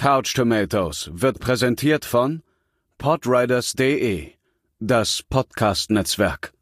Couch Tomatoes wird präsentiert von podriders.de, das Podcast-Netzwerk.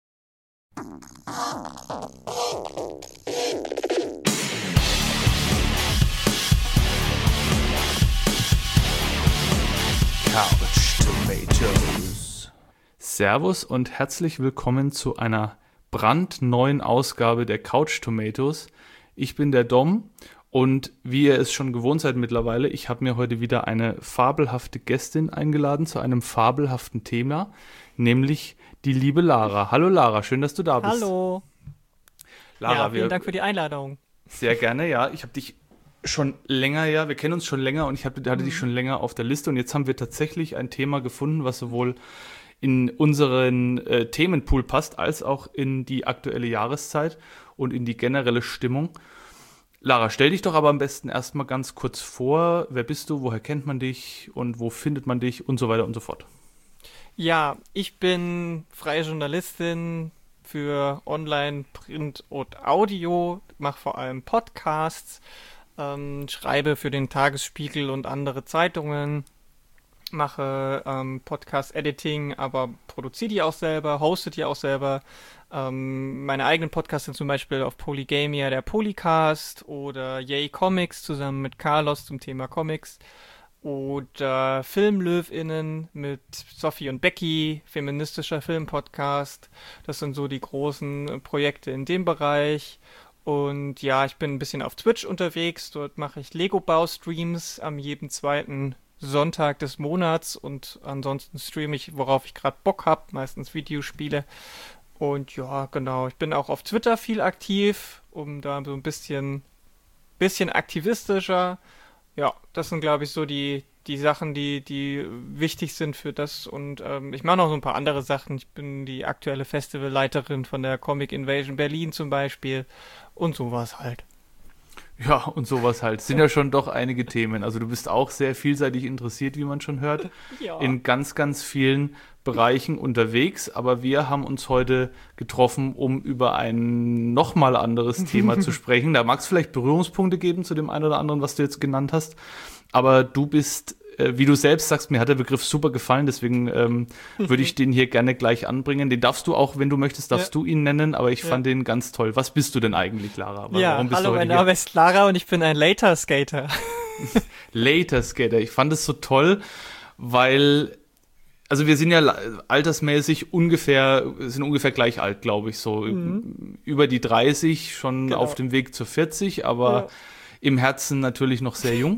Couch Tomatoes. Servus und herzlich willkommen zu einer brandneuen Ausgabe der Couch Tomatoes. Ich bin der Dom und wie ihr es schon gewohnt seid mittlerweile, ich habe mir heute wieder eine fabelhafte Gästin eingeladen zu einem fabelhaften Thema, nämlich die liebe Lara. Hallo Lara, schön, dass du da bist. Hallo. Lara, ja, vielen Dank für die Einladung. Sehr gerne, ja. Ich habe dich schon länger, wir kennen uns schon länger und ich hatte dich schon länger auf der Liste und jetzt haben wir tatsächlich ein Thema gefunden, was sowohl in unseren Themenpool passt, als auch in die aktuelle Jahreszeit und in die generelle Stimmung. Lara, stell dich doch aber am besten erstmal ganz kurz vor. Wer bist du, woher kennt man dich und wo findet man dich und so weiter und so fort. Ja, ich bin freie Journalistin für Online, Print und Audio, mache vor allem Podcasts, schreibe für den Tagesspiegel und andere Zeitungen, mache Podcast-Editing, aber produziere die auch selber, hoste die auch selber. Meine eigenen Podcasts sind zum Beispiel auf Polygamia der Polycast oder Yay Comics zusammen mit Carlos zum Thema Comics oder Filmlöwinnen mit Sophie und Becky, feministischer Filmpodcast. Das sind so die großen Projekte in dem Bereich. Und ja, ich bin ein bisschen auf Twitch unterwegs. Dort mache ich Lego-Bau-Streams am jeden zweiten Sonntag des Monats und ansonsten streame ich, worauf ich gerade Bock habe, meistens Videospiele. Und ja, genau, ich bin auch auf Twitter viel aktiv, um da so ein bisschen aktivistischer. Ja, das sind, glaube ich, so die Sachen, die wichtig sind für das. Und ich mache noch so ein paar andere Sachen. Ich bin die aktuelle Festivalleiterin von der Comic Invasion Berlin zum Beispiel und sowas halt. Ja, und sowas halt. Sind ja schon doch einige Themen. Also du bist auch sehr vielseitig interessiert, wie man schon hört. Ja. In ganz, ganz vielen Bereichen unterwegs. Aber wir haben uns heute getroffen, um über ein nochmal anderes Thema zu sprechen. Da mag es vielleicht Berührungspunkte geben zu dem einen oder anderen, was du jetzt genannt hast. Aber du bist, wie du selbst sagst, mir hat der Begriff super gefallen, deswegen würde ich den hier gerne gleich anbringen. Den darfst du auch, wenn du möchtest, darfst du ihn nennen, aber ich fand den ganz toll. Was bist du denn eigentlich, Lara? Warum bist hallo, mein Name ist Lara und ich bin ein Later Skater. Later Skater, ich fand es so toll, weil, also wir sind ja altersmäßig ungefähr gleich alt, glaube ich, so über die 30, schon genau. Auf dem Weg zur 40, aber im Herzen natürlich noch sehr jung.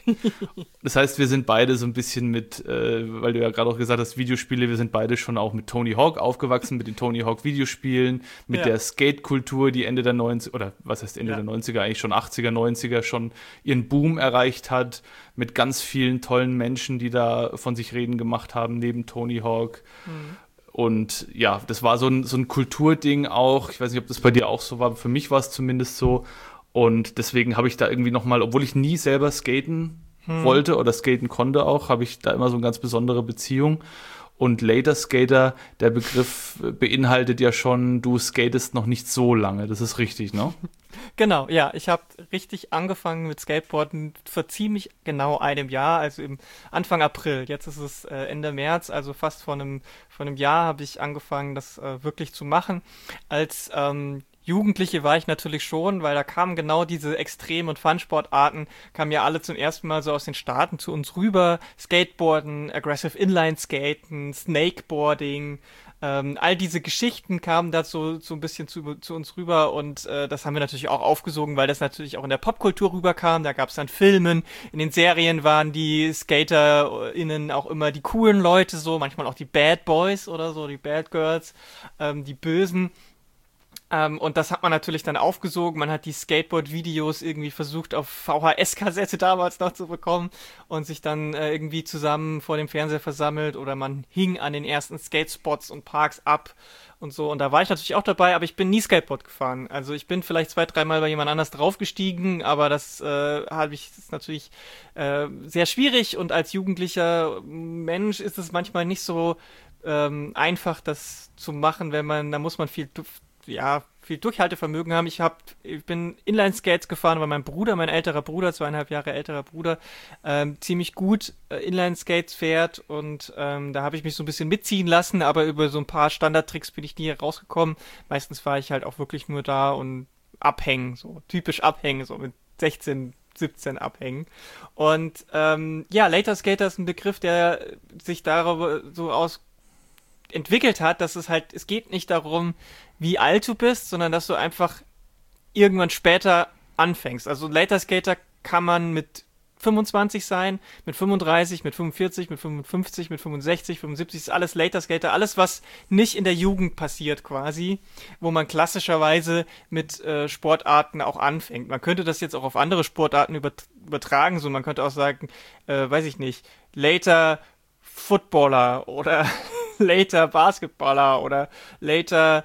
Das heißt, wir sind beide so ein bisschen mit, weil du ja gerade auch gesagt hast, Videospiele, wir sind beide schon auch mit Tony Hawk aufgewachsen, mit den Tony Hawk Videospielen, mit der Skate-Kultur, die Ende der 90er, oder was heißt Ende der 90er, eigentlich schon 80er, 90er schon ihren Boom erreicht hat, mit ganz vielen tollen Menschen, die da von sich reden gemacht haben, neben Tony Hawk. Und ja, das war so ein Kulturding auch, ich weiß nicht, ob das bei dir auch so war, aber für mich war es zumindest so. Und deswegen habe ich da irgendwie nochmal, obwohl ich nie selber skaten wollte oder skaten konnte auch, habe ich da immer so eine ganz besondere Beziehung. Und Later Skater, der Begriff beinhaltet ja schon, du skatest noch nicht so lange. Das ist richtig, ne? Genau, ja. Ich habe richtig angefangen mit Skateboarden vor ziemlich genau einem Jahr, also im Anfang April. Jetzt ist es Ende März, also fast vor einem Jahr habe ich angefangen, das wirklich zu machen. Als Jugendliche war ich natürlich schon, weil da kamen genau diese Extrem- und Fun-Sportarten, kamen ja alle zum ersten Mal so aus den Staaten zu uns rüber. Skateboarden, Aggressive Inline-Skaten, Snakeboarding, all diese Geschichten kamen da so ein bisschen zu uns rüber und das haben wir natürlich auch aufgesogen, weil das natürlich auch in der Popkultur rüberkam. Da gab es dann Filmen, in den Serien waren die SkaterInnen auch immer die coolen Leute so, manchmal auch die Bad Boys oder so, die Bad Girls, die Bösen. Und das hat man natürlich dann aufgesogen. Man hat die Skateboard-Videos irgendwie versucht auf VHS-Kassette damals noch zu bekommen und sich dann irgendwie zusammen vor dem Fernseher versammelt oder man hing an den ersten Skatespots und Parks ab und so. Und da war ich natürlich auch dabei, aber ich bin nie Skateboard gefahren. Also ich bin vielleicht 2-3 Mal bei jemand anders draufgestiegen, aber das ist natürlich sehr schwierig und als jugendlicher Mensch ist es manchmal nicht so einfach, das zu machen, da muss man viel ja, viel Durchhaltevermögen haben. Ich bin Inline-Skates gefahren, weil mein älterer Bruder, 2,5 Jahre älterer Bruder, ziemlich gut Inline-Skates fährt und da habe ich mich so ein bisschen mitziehen lassen, aber über so ein paar Standardtricks bin ich nie rausgekommen. Meistens war ich halt auch wirklich nur da und abhängen, so typisch abhängen, so mit 16, 17 abhängen. Und ja, Later Skater ist ein Begriff, der sich darüber so entwickelt hat, dass es geht nicht darum, wie alt du bist, sondern dass du einfach irgendwann später anfängst. Also Later Skater kann man mit 25 sein, mit 35, mit 45, mit 55, mit 65, 75, ist alles Later Skater, alles was nicht in der Jugend passiert quasi, wo man klassischerweise mit Sportarten auch anfängt. Man könnte das jetzt auch auf andere Sportarten übertragen, so man könnte auch sagen, weiß ich nicht, Later Footballer oder Later Basketballer oder Later,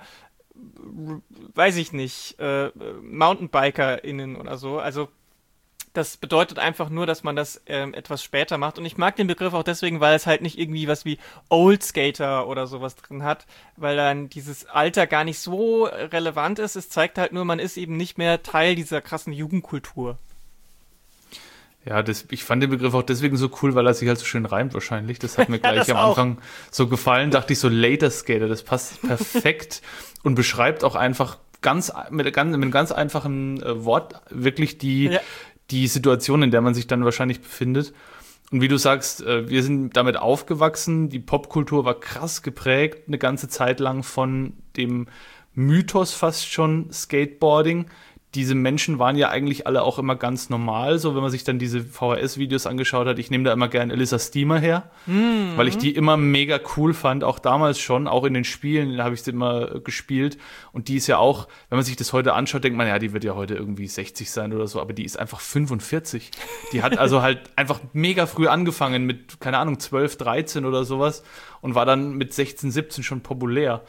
weiß ich nicht, MountainbikerInnen oder so. Also das bedeutet einfach nur, dass man das etwas später macht. Und ich mag den Begriff auch deswegen, weil es halt nicht irgendwie was wie Old Skater oder sowas drin hat, weil dann dieses Alter gar nicht so relevant ist. Es zeigt halt nur, man ist eben nicht mehr Teil dieser krassen Jugendkultur. Ja, ich fand den Begriff auch deswegen so cool, weil er sich halt so schön reimt wahrscheinlich. Das hat mir gleich am Anfang so gefallen. Dachte ich so, Later Skater, das passt perfekt und beschreibt auch einfach mit einem ganz einfachen Wort wirklich die Situation, in der man sich dann wahrscheinlich befindet. Und wie du sagst, wir sind damit aufgewachsen. Die Popkultur war krass geprägt, eine ganze Zeit lang von dem Mythos fast schon Skateboarding. Diese Menschen waren ja eigentlich alle auch immer ganz normal, so wenn man sich dann diese VHS-Videos angeschaut hat. Ich nehme da immer gern Elissa Steamer her, weil ich die immer mega cool fand, auch damals schon, auch in den Spielen habe ich sie immer gespielt. Und die ist ja auch, wenn man sich das heute anschaut, denkt man, ja, die wird ja heute irgendwie 60 sein oder so, aber die ist einfach 45. Die hat also halt einfach mega früh angefangen mit, keine Ahnung, 12, 13 oder sowas und war dann mit 16, 17 schon populär.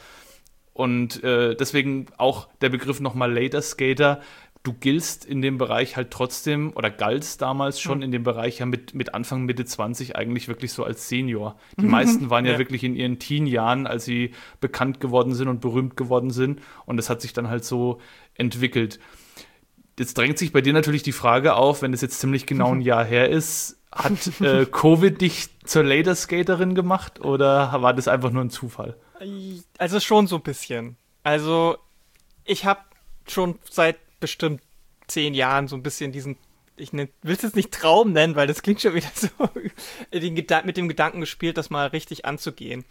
Und deswegen auch der Begriff nochmal Later Skater. Du giltst in dem Bereich halt trotzdem oder galtst damals schon in dem Bereich ja mit Anfang, Mitte 20 eigentlich wirklich so als Senior. Die meisten waren ja wirklich in ihren Teen-Jahren, als sie bekannt geworden sind und berühmt geworden sind. Und das hat sich dann halt so entwickelt. Jetzt drängt sich bei dir natürlich die Frage auf, wenn es jetzt ziemlich genau ein Jahr her ist, hat Covid dich zur Later Skaterin gemacht oder war das einfach nur ein Zufall? Also schon so ein bisschen. Also ich habe schon seit bestimmt 10 Jahren so ein bisschen diesen, will es jetzt nicht Traum nennen, weil das klingt schon wieder so, mit dem Gedanken gespielt, das mal richtig anzugehen.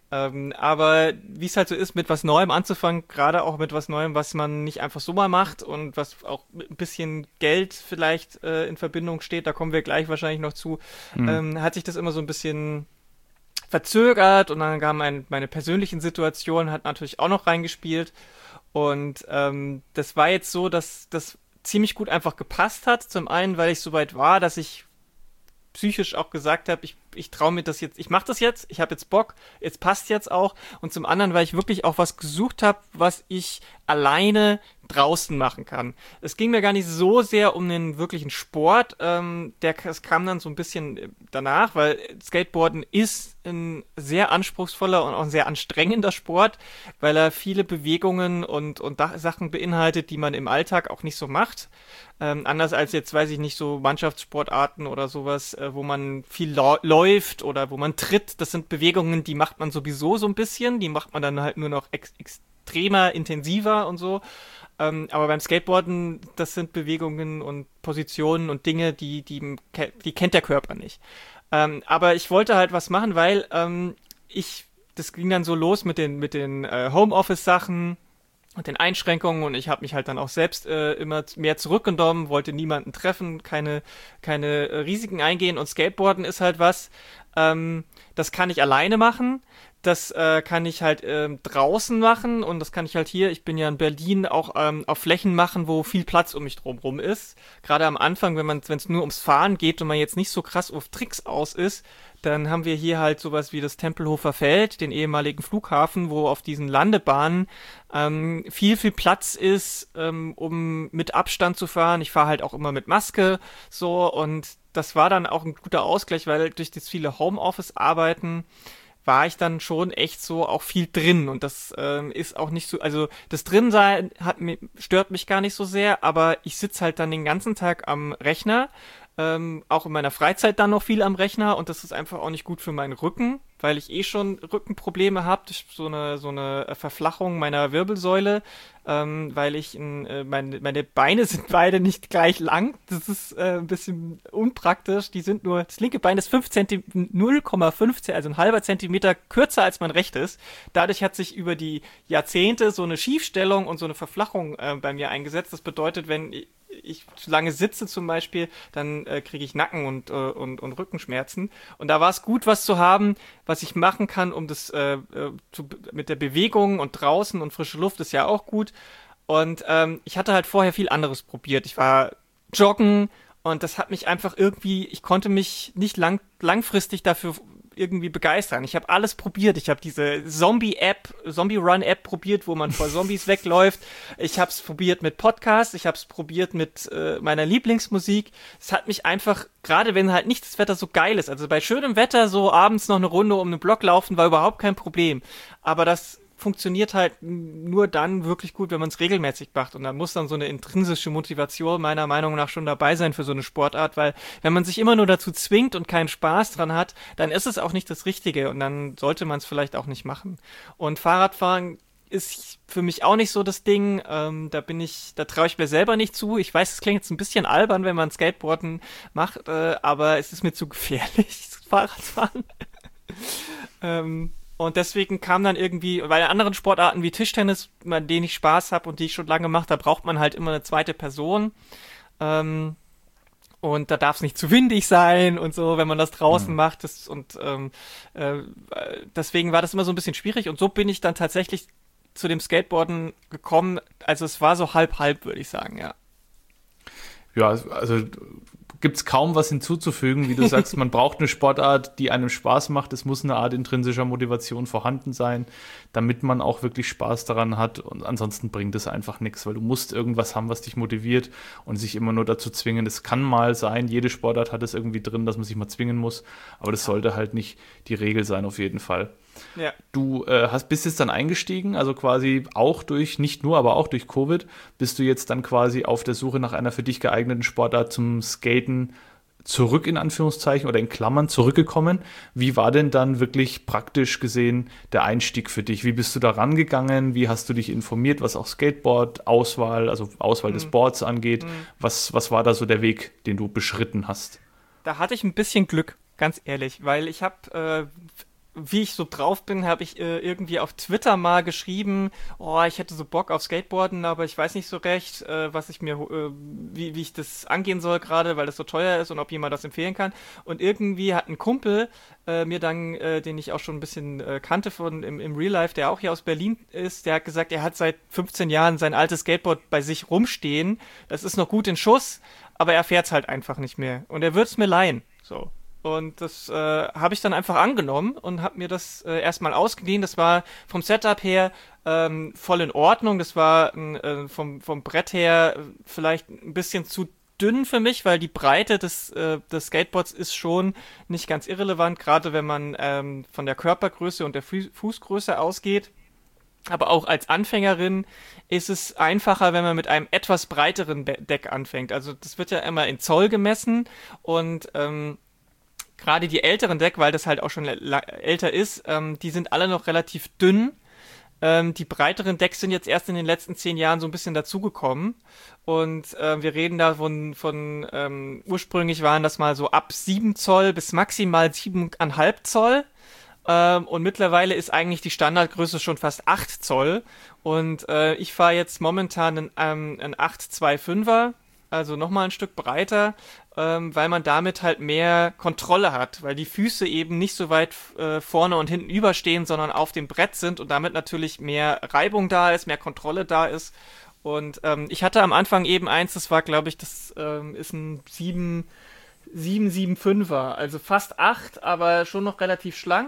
Aber wie es halt so ist, mit was Neuem anzufangen, gerade auch mit was Neuem, was man nicht einfach so mal macht und was auch mit ein bisschen Geld vielleicht in Verbindung steht, da kommen wir gleich wahrscheinlich noch zu, hat sich das immer so ein bisschen verzögert und dann kam meine persönlichen Situationen, hat natürlich auch noch reingespielt und das war jetzt so, dass das ziemlich gut einfach gepasst hat. Zum einen, weil ich so weit war, dass ich psychisch auch gesagt habe, ich traue mir das jetzt, ich mache das jetzt, ich habe jetzt Bock, jetzt passt jetzt auch. Und zum anderen, weil ich wirklich auch was gesucht habe, was ich alleine draußen machen kann. Es ging mir gar nicht so sehr um den wirklichen Sport, das kam dann so ein bisschen danach, weil Skateboarden ist ein sehr anspruchsvoller und auch ein sehr anstrengender Sport, weil er viele Bewegungen und Sachen beinhaltet, die man im Alltag auch nicht so macht. Anders als jetzt, weiß ich nicht, so Mannschaftssportarten oder sowas, wo man viel läuft oder wo man tritt. Das sind Bewegungen, die macht man sowieso so ein bisschen, die macht man dann halt nur noch extremer, intensiver und so. Aber beim Skateboarden, das sind Bewegungen und Positionen und Dinge, die kennt der Körper nicht. Aber ich wollte halt was machen, weil das ging dann so los mit den Homeoffice-Sachen und den Einschränkungen und ich habe mich halt dann auch selbst immer mehr zurückgenommen, wollte niemanden treffen, keine Risiken eingehen und Skateboarden ist halt was, das kann ich alleine machen, das kann ich halt draußen machen und das kann ich halt hier, ich bin ja in Berlin, auch auf Flächen machen, wo viel Platz um mich drumherum ist. Gerade am Anfang, wenn es nur ums Fahren geht und man jetzt nicht so krass auf Tricks aus ist, dann haben wir hier halt sowas wie das Tempelhofer Feld, den ehemaligen Flughafen, wo auf diesen Landebahnen viel Platz ist, um mit Abstand zu fahren. Ich fahre halt auch immer mit Maske so und das war dann auch ein guter Ausgleich, weil durch das viele Homeoffice-Arbeiten war ich dann schon echt so auch viel drin und das ist auch nicht so, also das Drinsein stört mich gar nicht so sehr, aber ich sitze halt dann den ganzen Tag am Rechner, auch in meiner Freizeit dann noch viel am Rechner und das ist einfach auch nicht gut für meinen Rücken, weil ich schon Rückenprobleme habe, durch so eine Verflachung meiner Wirbelsäule, weil ich meine Beine sind beide nicht gleich lang. Das ist ein bisschen unpraktisch. Das linke Bein ist 0,5, also ein halber Zentimeter kürzer als mein rechtes. Dadurch hat sich über die Jahrzehnte so eine Schiefstellung und so eine Verflachung bei mir eingesetzt. Das bedeutet, wenn ich zu lange sitze zum Beispiel, dann kriege ich Nacken und Rückenschmerzen. Und da war es gut, was zu haben, was ich machen kann, um das mit der Bewegung und draußen und frische Luft ist ja auch gut. Und ich hatte halt vorher viel anderes probiert. Ich war joggen und das hat mich einfach irgendwie, ich konnte mich nicht langfristig dafür irgendwie begeistern. Ich habe alles probiert. Ich habe diese Zombie-Run-App probiert, wo man vor Zombies wegläuft. Ich habe es probiert mit Podcasts. Ich habe es probiert mit meiner Lieblingsmusik. Es hat mich einfach, gerade wenn halt nicht das Wetter so geil ist, also bei schönem Wetter so abends noch eine Runde um den Block laufen, war überhaupt kein Problem. Aber das funktioniert halt nur dann wirklich gut, wenn man es regelmäßig macht. Und da muss dann so eine intrinsische Motivation meiner Meinung nach schon dabei sein für so eine Sportart, weil wenn man sich immer nur dazu zwingt und keinen Spaß dran hat, dann ist es auch nicht das Richtige und dann sollte man es vielleicht auch nicht machen. Und Fahrradfahren ist für mich auch nicht so das Ding. Da traue ich mir selber nicht zu. Ich weiß, es klingt jetzt ein bisschen albern, wenn man Skateboarden macht, aber es ist mir zu gefährlich, Fahrradfahren. Und deswegen kam dann irgendwie, bei anderen Sportarten wie Tischtennis, bei denen ich Spaß habe und die ich schon lange mache, da braucht man halt immer eine zweite Person. Und da darf es nicht zu windig sein und so, wenn man das draußen macht. Deswegen war das immer so ein bisschen schwierig. Und so bin ich dann tatsächlich zu dem Skateboarden gekommen. Also es war so halb, würde ich sagen, ja. Ja, also gibt es kaum was hinzuzufügen, wie du sagst, man braucht eine Sportart, die einem Spaß macht. Es muss eine Art intrinsischer Motivation vorhanden sein, damit man auch wirklich Spaß daran hat und ansonsten bringt es einfach nichts, weil du musst irgendwas haben, was dich motiviert und sich immer nur dazu zwingen. Es kann mal sein, jede Sportart hat es irgendwie drin, dass man sich mal zwingen muss, aber das sollte halt nicht die Regel sein auf jeden Fall. Ja. Du bist jetzt dann eingestiegen, also quasi auch nicht nur, aber auch durch Covid, bist du jetzt dann quasi auf der Suche nach einer für dich geeigneten Sportart zum Skaten zurück in Anführungszeichen oder in Klammern zurückgekommen. Wie war denn dann wirklich praktisch gesehen der Einstieg für dich? Wie bist du da rangegangen? Wie hast du dich informiert, was auch Skateboard-Auswahl, also Auswahl des Boards angeht? Was war da so der Weg, den du beschritten hast? Da hatte ich ein bisschen Glück, ganz ehrlich, weil ich habe wie ich so drauf bin, habe ich irgendwie auf Twitter mal geschrieben, ich hätte so Bock auf Skateboarden, aber ich weiß nicht so recht, wie ich das angehen soll gerade, weil das so teuer ist und ob jemand das empfehlen kann. Und irgendwie hat ein Kumpel mir dann, den ich auch schon ein bisschen kannte im Real Life, der auch hier aus Berlin ist, der hat gesagt, er hat seit 15 Jahren sein altes Skateboard bei sich rumstehen. Das ist noch gut in Schuss, aber er fährt's halt einfach nicht mehr. Und er wird's mir leihen. So. Und das habe ich dann einfach angenommen und habe mir das erstmal ausgeliehen. Das war vom Setup her voll in Ordnung. Das war vom Brett her vielleicht ein bisschen zu dünn für mich, weil die Breite des Skateboards ist schon nicht ganz irrelevant, gerade wenn man von der Körpergröße und der Fußgröße ausgeht. Aber auch als Anfängerin ist es einfacher, wenn man mit einem etwas breiteren Deck anfängt. Also das wird ja immer in Zoll gemessen und gerade die älteren Deck, weil das halt auch schon älter ist, die sind alle noch relativ dünn. Die breiteren Decks sind jetzt erst in den letzten 10 Jahren so ein bisschen dazugekommen. Und wir reden da von ursprünglich waren das mal so ab 7 Zoll bis maximal 7,5 Zoll. Und mittlerweile ist eigentlich die Standardgröße schon fast 8 Zoll. Und ich fahre jetzt momentan einen 825er. Also nochmal ein Stück breiter, weil man damit halt mehr Kontrolle hat, weil die Füße eben nicht so weit vorne und hinten überstehen, sondern auf dem Brett sind und damit natürlich mehr Reibung da ist, mehr Kontrolle da ist. Und ich hatte am Anfang eben eins, das war, glaube ich, das ist ein 775er, also fast 8, aber schon noch relativ schlank.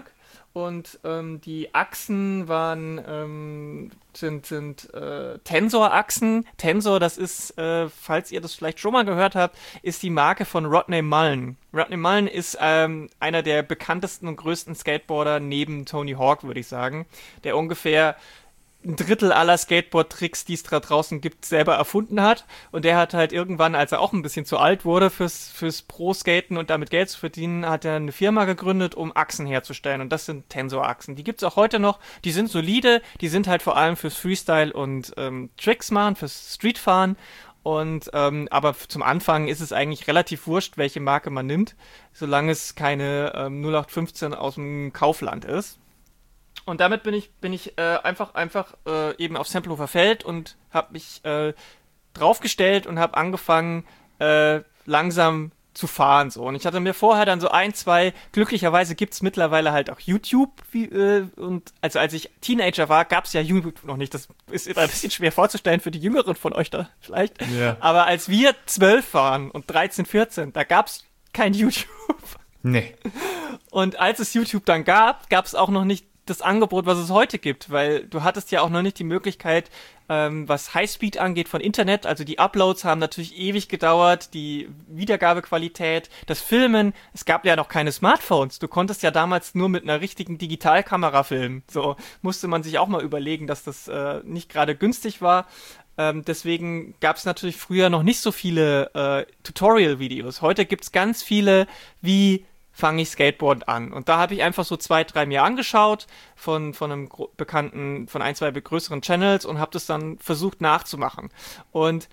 und die Achsen sind Tensor-Achsen. Tensor, das ist, falls ihr das vielleicht schon mal gehört habt, ist die Marke von Rodney Mullen. Rodney Mullen ist einer der bekanntesten und größten Skateboarder neben Tony Hawk, würde ich sagen, der ungefähr ein Drittel aller Skateboard-Tricks, die es da draußen gibt, selber erfunden hat. Und der hat halt irgendwann, als er auch ein bisschen zu alt wurde fürs Pro-Skaten und damit Geld zu verdienen, hat er eine Firma gegründet, um Achsen herzustellen. Und das sind Tensor-Achsen. Die gibt's auch heute noch. Die sind solide. Die sind halt vor allem fürs Freestyle und Tricks machen, fürs Streetfahren. Und aber zum Anfang ist es eigentlich relativ wurscht, welche Marke man nimmt, solange es keine 0815 aus dem Kaufland ist. Und damit bin ich einfach eben auf Tempelhofer Feld und habe mich draufgestellt und habe angefangen langsam zu fahren so. Und ich hatte mir vorher dann so glücklicherweise gibt's mittlerweile halt auch YouTube, und also als ich Teenager war, gab's ja YouTube noch nicht. Das ist immer ein bisschen schwer vorzustellen für die Jüngeren von euch da vielleicht. Yeah. Aber als wir 12 waren und 13, 14, da gab's kein YouTube. Nee. Und als es YouTube dann gab's auch noch nicht das Angebot, was es heute gibt, weil du hattest ja auch noch nicht die Möglichkeit, was Highspeed angeht von Internet, also die Uploads haben natürlich ewig gedauert, die Wiedergabequalität, das Filmen, es gab ja noch keine Smartphones, du konntest ja damals nur mit einer richtigen Digitalkamera filmen, so musste man sich auch mal überlegen, dass das nicht gerade günstig war. Deswegen gab es natürlich früher noch nicht so viele Tutorial-Videos. Heute gibt's ganz viele, wie fange ich Skateboard an. Und da habe ich einfach so 2-3 mir angeschaut von einem bekannten, von 1-2 größeren Channels und habe das dann versucht nachzumachen. Und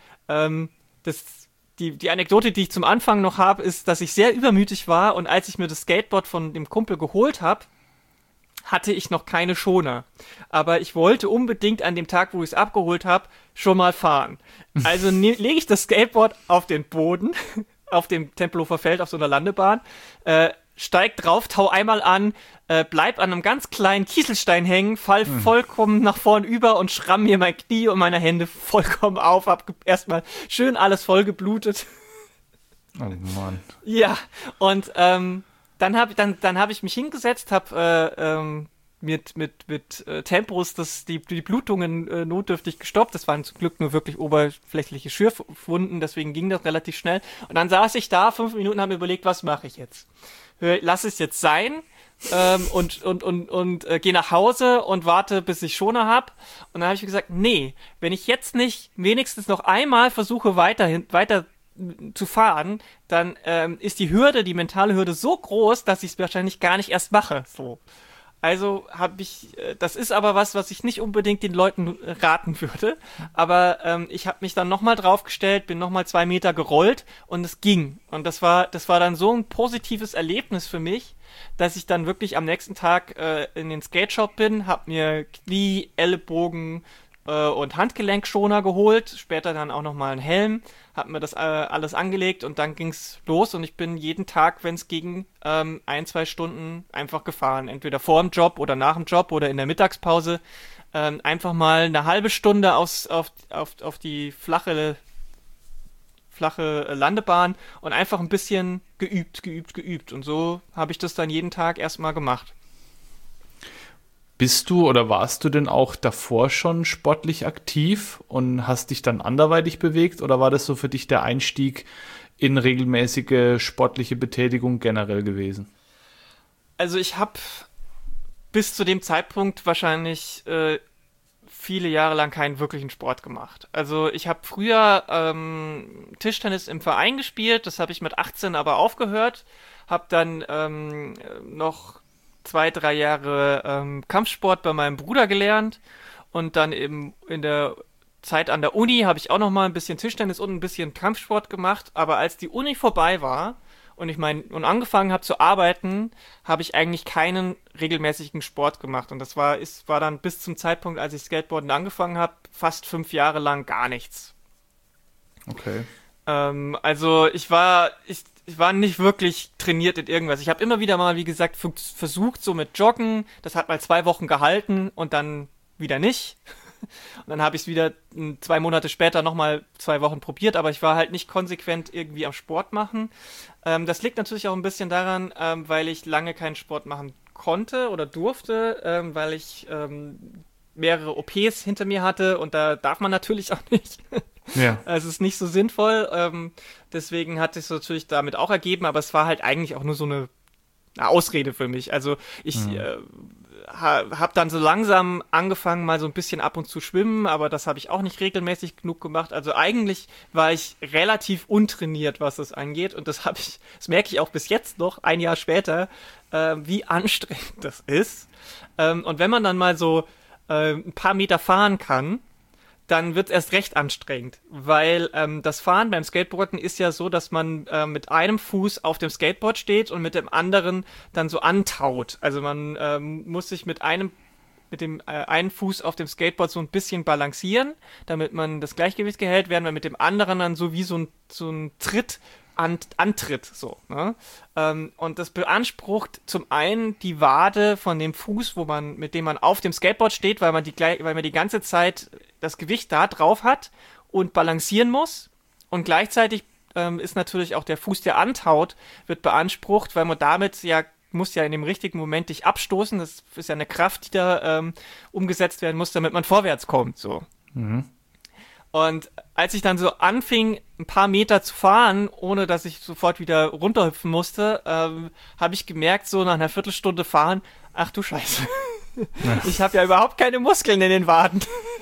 die Anekdote, die ich zum Anfang noch habe, ist, dass ich sehr übermütig war und als ich mir das Skateboard von dem Kumpel geholt habe, hatte ich noch keine Schoner. Aber ich wollte unbedingt an dem Tag, wo ich es abgeholt habe, schon mal fahren. Also lege ich das Skateboard auf den Boden, auf dem Tempelhofer Feld, auf so einer Landebahn, steig drauf, tau einmal an, bleib an einem ganz kleinen Kieselstein hängen, fall vollkommen nach vorn über und schramm mir mein Knie und meine Hände vollkommen auf, hab erstmal schön alles voll geblutet. Oh Mann. Ja, und dann hab ich mich hingesetzt, hab mit Tempos die Blutungen notdürftig gestoppt. Das waren zum Glück nur wirklich oberflächliche Schürfwunden, deswegen ging das relativ schnell. Und dann saß ich da 5 Minuten und habe mir überlegt, was mache ich jetzt? Lass es jetzt sein und gehe nach Hause und warte, bis ich Schoner hab. Und dann habe ich mir gesagt, nee, wenn ich jetzt nicht wenigstens noch einmal versuche, weiter zu fahren, dann ist die mentale Hürde so groß, dass ich es wahrscheinlich gar nicht erst mache. So. Also das ist aber was ich nicht unbedingt den Leuten raten würde, aber ich habe mich dann nochmal draufgestellt, bin nochmal 2 Meter gerollt und es ging. Und das war dann so ein positives Erlebnis für mich, dass ich dann wirklich am nächsten Tag in den Skate-Shop bin, habe mir Knie, Ellenbogen und Handgelenkschoner geholt, später dann auch nochmal einen Helm, hab mir das alles angelegt und dann ging's los und ich bin jeden Tag, wenn es ging, 1-2 Stunden einfach gefahren, entweder vor dem Job oder nach dem Job oder in der Mittagspause, einfach mal eine halbe Stunde auf die flache Landebahn und einfach ein bisschen geübt und so habe ich das dann jeden Tag erstmal gemacht. Bist du oder warst du denn auch davor schon sportlich aktiv und hast dich dann anderweitig bewegt oder war das so für dich der Einstieg in regelmäßige sportliche Betätigung generell gewesen? Also ich habe bis zu dem Zeitpunkt wahrscheinlich viele Jahre lang keinen wirklichen Sport gemacht. Also ich habe früher Tischtennis im Verein gespielt, das habe ich mit 18 aber aufgehört, habe dann noch 2-3 Jahre Kampfsport bei meinem Bruder gelernt und dann eben in der Zeit an der Uni habe ich auch noch mal ein bisschen Tischtennis und ein bisschen Kampfsport gemacht, aber als die Uni vorbei war und angefangen habe zu arbeiten, habe ich eigentlich keinen regelmäßigen Sport gemacht und das war dann bis zum Zeitpunkt, als ich Skateboarden angefangen habe, fast 5 Jahre lang gar nichts. Okay. Also ich war nicht wirklich trainiert in irgendwas. Ich habe immer wieder mal, wie gesagt, versucht so mit Joggen. Das hat mal 2 Wochen gehalten und dann wieder nicht. Und dann habe ich es wieder 2 Monate später nochmal 2 Wochen probiert, aber ich war halt nicht konsequent irgendwie am Sport machen. Das liegt natürlich auch ein bisschen daran, weil ich lange keinen Sport machen konnte oder durfte, weil ich mehrere OPs hinter mir hatte und da darf man natürlich auch nicht. Ja. Es ist nicht so sinnvoll. Deswegen hat es natürlich damit auch ergeben, aber es war halt eigentlich auch nur so eine Ausrede für mich. Also ich habe dann so langsam angefangen, mal so ein bisschen ab und zu schwimmen, aber das habe ich auch nicht regelmäßig genug gemacht. Also eigentlich war ich relativ untrainiert, was das angeht. Und das merke ich auch bis jetzt noch, ein Jahr später, wie anstrengend das ist. Und wenn man dann mal so ein paar Meter fahren kann, dann wird es erst recht anstrengend, weil das Fahren beim Skateboarden ist ja so, dass man mit einem Fuß auf dem Skateboard steht und mit dem anderen dann so antaut. Also man muss sich mit dem einen Fuß auf dem Skateboard so ein bisschen balancieren, damit man das Gleichgewicht gehält, während man mit dem anderen dann so wie so ein Tritt antritt, so, ne? Und das beansprucht zum einen die Wade von dem Fuß, mit dem man auf dem Skateboard steht, weil man die ganze Zeit das Gewicht da drauf hat und balancieren muss. Und gleichzeitig ist natürlich auch der Fuß, der antaut, wird beansprucht, weil man damit muss ja in dem richtigen Moment dich abstoßen. Das ist ja eine Kraft, die da umgesetzt werden muss, damit man vorwärts kommt, so. Mhm. Und als ich dann so anfing, ein paar Meter zu fahren, ohne dass ich sofort wieder runterhüpfen musste, habe ich gemerkt, so nach einer Viertelstunde fahren, ach du Scheiße, ich habe ja überhaupt keine Muskeln in den Waden.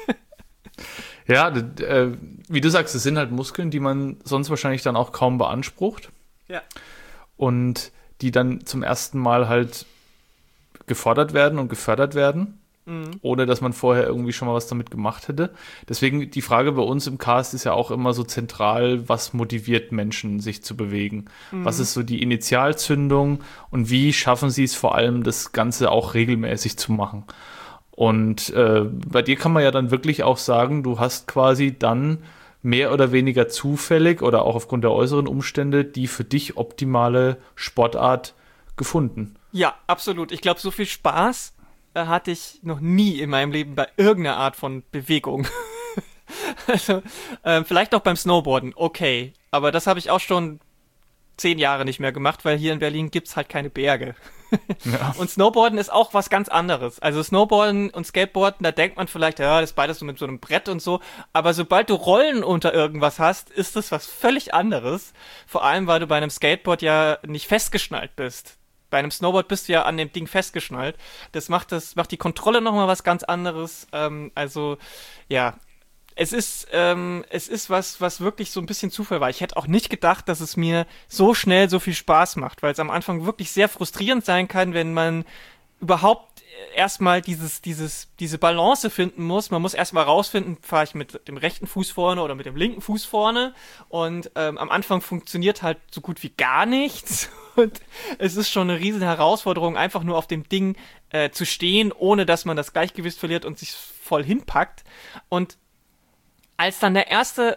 Ja, wie du sagst, es sind halt Muskeln, die man sonst wahrscheinlich dann auch kaum beansprucht. Ja. Und die dann zum ersten Mal halt gefordert werden und gefördert werden. Ohne dass man vorher irgendwie schon mal was damit gemacht hätte. Deswegen die Frage bei uns im Cast ist ja auch immer so zentral, was motiviert Menschen, sich zu bewegen? Was ist so die Initialzündung und wie schaffen sie es vor allem, das Ganze auch regelmäßig zu machen? Und bei dir kann man ja dann wirklich auch sagen, du hast quasi dann mehr oder weniger zufällig oder auch aufgrund der äußeren Umstände die für dich optimale Sportart gefunden. Ja, absolut. Ich glaube, so viel Spaß hatte ich noch nie in meinem Leben bei irgendeiner Art von Bewegung. Also, vielleicht auch beim Snowboarden, okay. Aber das habe ich auch schon 10 Jahre nicht mehr gemacht, weil hier in Berlin gibt's halt keine Berge. Ja. Und Snowboarden ist auch was ganz anderes. Also Snowboarden und Skateboarden, da denkt man vielleicht, ja, das ist beides so mit so einem Brett und so. Aber sobald du Rollen unter irgendwas hast, ist das was völlig anderes. Vor allem, weil du bei einem Skateboard ja nicht festgeschnallt bist. Bei einem Snowboard bist du ja an dem Ding festgeschnallt. Das macht die Kontrolle nochmal was ganz anderes. Also, ja, es ist was wirklich so ein bisschen Zufall war. Ich hätte auch nicht gedacht, dass es mir so schnell so viel Spaß macht, weil es am Anfang wirklich sehr frustrierend sein kann, wenn man überhaupt erstmal diese Balance finden muss. Man muss erstmal rausfinden, fahre ich mit dem rechten Fuß vorne oder mit dem linken Fuß vorne. Und am Anfang funktioniert halt so gut wie gar nichts. Und es ist schon eine riesen Herausforderung, einfach nur auf dem Ding zu stehen, ohne dass man das Gleichgewicht verliert und sich voll hinpackt. Und als dann das erste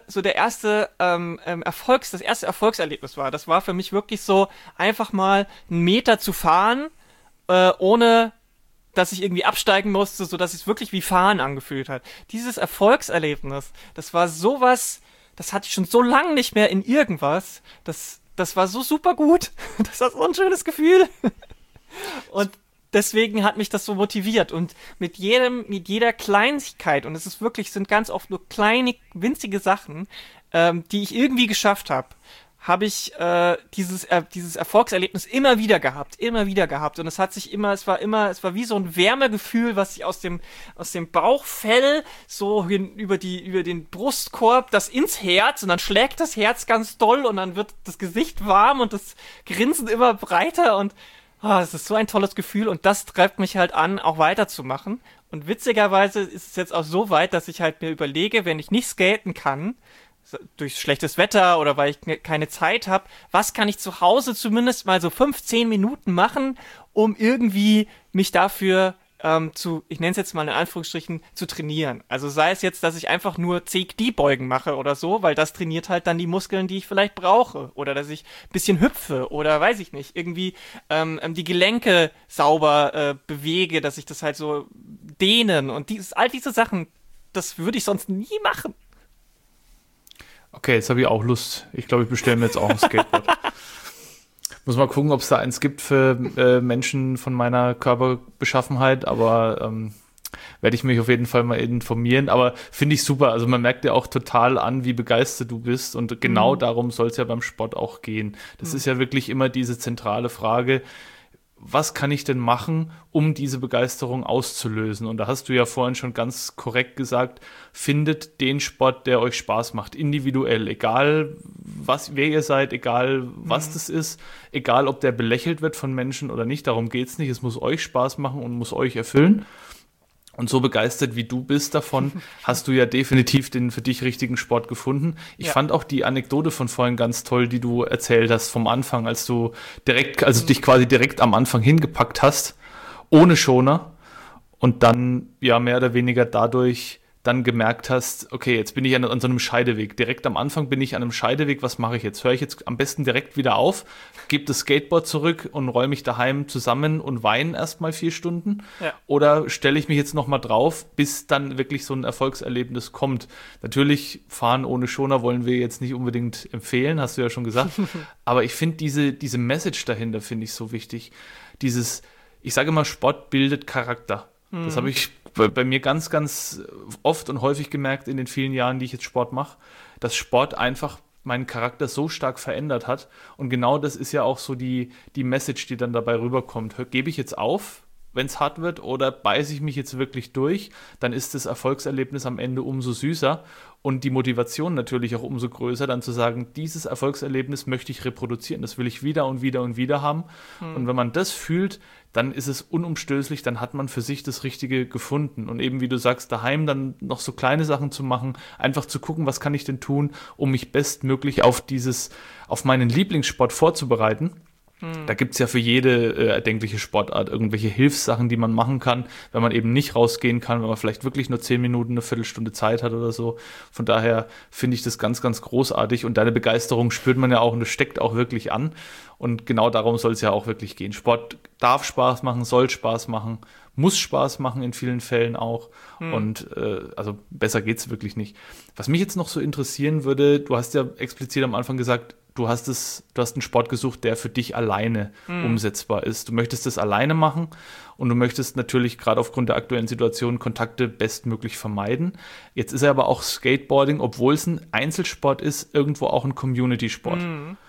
Erfolgserlebnis war, das war für mich wirklich so, einfach mal einen Meter zu fahren, ohne dass ich irgendwie absteigen musste, sodass es wirklich wie Fahren angefühlt hat. Dieses Erfolgserlebnis, das war sowas, das hatte ich schon so lange nicht mehr in irgendwas, das war so super gut, das war so ein schönes Gefühl. Und deswegen hat mich das so motiviert und mit jeder Kleinigkeit, und sind ganz oft nur kleine, winzige Sachen, die ich irgendwie geschafft habe ich dieses Erfolgserlebnis immer wieder gehabt und es war wie so ein Wärmegefühl, was sich aus dem Bauchfell so über den Brustkorb, das ins Herz, und dann schlägt das Herz ganz doll und dann wird das Gesicht warm und das Grinsen immer breiter und es ist so ein tolles Gefühl und das treibt mich halt an, auch weiterzumachen. Und witzigerweise ist es jetzt auch so weit, dass ich halt mir überlege, wenn ich nicht skaten kann, durch schlechtes Wetter oder weil ich keine Zeit habe, was kann ich zu Hause zumindest mal so 15 Minuten machen, um irgendwie mich dafür ich nenne es jetzt mal in Anführungsstrichen, zu trainieren. Also sei es jetzt, dass ich einfach nur C-Kniebeugen mache oder so, weil das trainiert halt dann die Muskeln, die ich vielleicht brauche. Oder dass ich ein bisschen hüpfe oder weiß ich nicht, irgendwie die Gelenke sauber bewege, dass ich das halt so dehnen und all diese Sachen, das würde ich sonst nie machen. Okay, jetzt habe ich auch Lust. Ich glaube, ich bestelle mir jetzt auch ein Skateboard. Muss mal gucken, ob es da eins gibt für Menschen von meiner Körperbeschaffenheit, aber werde ich mich auf jeden Fall mal informieren. Aber finde ich super. Also man merkt ja auch total an, wie begeistert du bist. Und genau darum soll es ja beim Sport auch gehen. Das ist ja wirklich immer diese zentrale Frage, was kann ich denn machen, um diese Begeisterung auszulösen? Und da hast du ja vorhin schon ganz korrekt gesagt, findet den Sport, der euch Spaß macht, individuell, egal wer ihr seid, egal was das ist, egal ob der belächelt wird von Menschen oder nicht, darum geht es nicht, es muss euch Spaß machen und muss euch erfüllen. Und so begeistert wie du bist davon, hast du ja definitiv den für dich richtigen Sport gefunden. Ich fand auch die Anekdote von vorhin ganz toll, die du erzählt hast vom Anfang, als du dich quasi direkt am Anfang hingepackt hast, ohne Schoner und dann ja mehr oder weniger dadurch dann gemerkt hast, okay, jetzt bin ich an so einem Scheideweg. Direkt am Anfang bin ich an einem Scheideweg, was mache ich jetzt? Höre ich jetzt am besten direkt wieder auf, gebe das Skateboard zurück und räume mich daheim zusammen und weine erstmal 4 Stunden? Ja. Oder stelle ich mich jetzt nochmal drauf, bis dann wirklich so ein Erfolgserlebnis kommt? Natürlich, fahren ohne Schoner wollen wir jetzt nicht unbedingt empfehlen, hast du ja schon gesagt. Aber ich finde diese Message dahinter, finde ich so wichtig. Ich sage immer, Sport bildet Charakter. Das habe ich bei mir ganz, ganz oft und häufig gemerkt in den vielen Jahren, die ich jetzt Sport mache, dass Sport einfach meinen Charakter so stark verändert hat. Und genau das ist ja auch so die Message, die dann dabei rüberkommt. Gebe ich jetzt auf, wenn es hart wird, oder beiße ich mich jetzt wirklich durch, dann ist das Erfolgserlebnis am Ende umso süßer und die Motivation natürlich auch umso größer, dann zu sagen, dieses Erfolgserlebnis möchte ich reproduzieren, das will ich wieder und wieder und wieder haben. Und wenn man das fühlt, dann ist es unumstößlich, dann hat man für sich das Richtige gefunden. Und eben, wie du sagst, daheim dann noch so kleine Sachen zu machen, einfach zu gucken, was kann ich denn tun, um mich bestmöglich auf meinen Lieblingssport vorzubereiten. Da gibt es ja für jede erdenkliche Sportart irgendwelche Hilfssachen, die man machen kann, wenn man eben nicht rausgehen kann, wenn man vielleicht wirklich nur 10 Minuten, eine Viertelstunde Zeit hat oder so. Von daher finde ich das ganz, ganz großartig und deine Begeisterung spürt man ja auch und das steckt auch wirklich an. Und genau darum soll es ja auch wirklich gehen. Sport darf Spaß machen, soll Spaß machen, muss Spaß machen in vielen Fällen auch. Und also besser geht's wirklich nicht. Was mich jetzt noch so interessieren würde, du hast ja explizit am Anfang gesagt, du hast einen Sport gesucht, der für dich alleine umsetzbar ist. Du möchtest das alleine machen und du möchtest natürlich gerade aufgrund der aktuellen Situation Kontakte bestmöglich vermeiden. Jetzt ist er aber auch Skateboarding, obwohl es ein Einzelsport ist, irgendwo auch ein Community-Sport.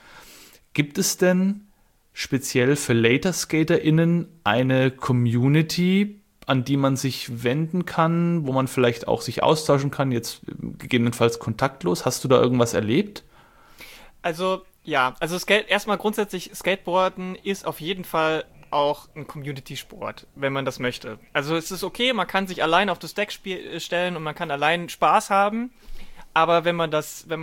Gibt es denn speziell für LaterskaterInnen eine Community, an die man sich wenden kann, wo man vielleicht auch sich austauschen kann, jetzt gegebenenfalls kontaktlos? Hast du da irgendwas erlebt? Also, ja, erstmal grundsätzlich, Skateboarden ist auf jeden Fall auch ein Community-Sport, wenn man das möchte. Also es ist okay, man kann sich allein auf das Deck stellen und man kann allein Spaß haben, aber wenn man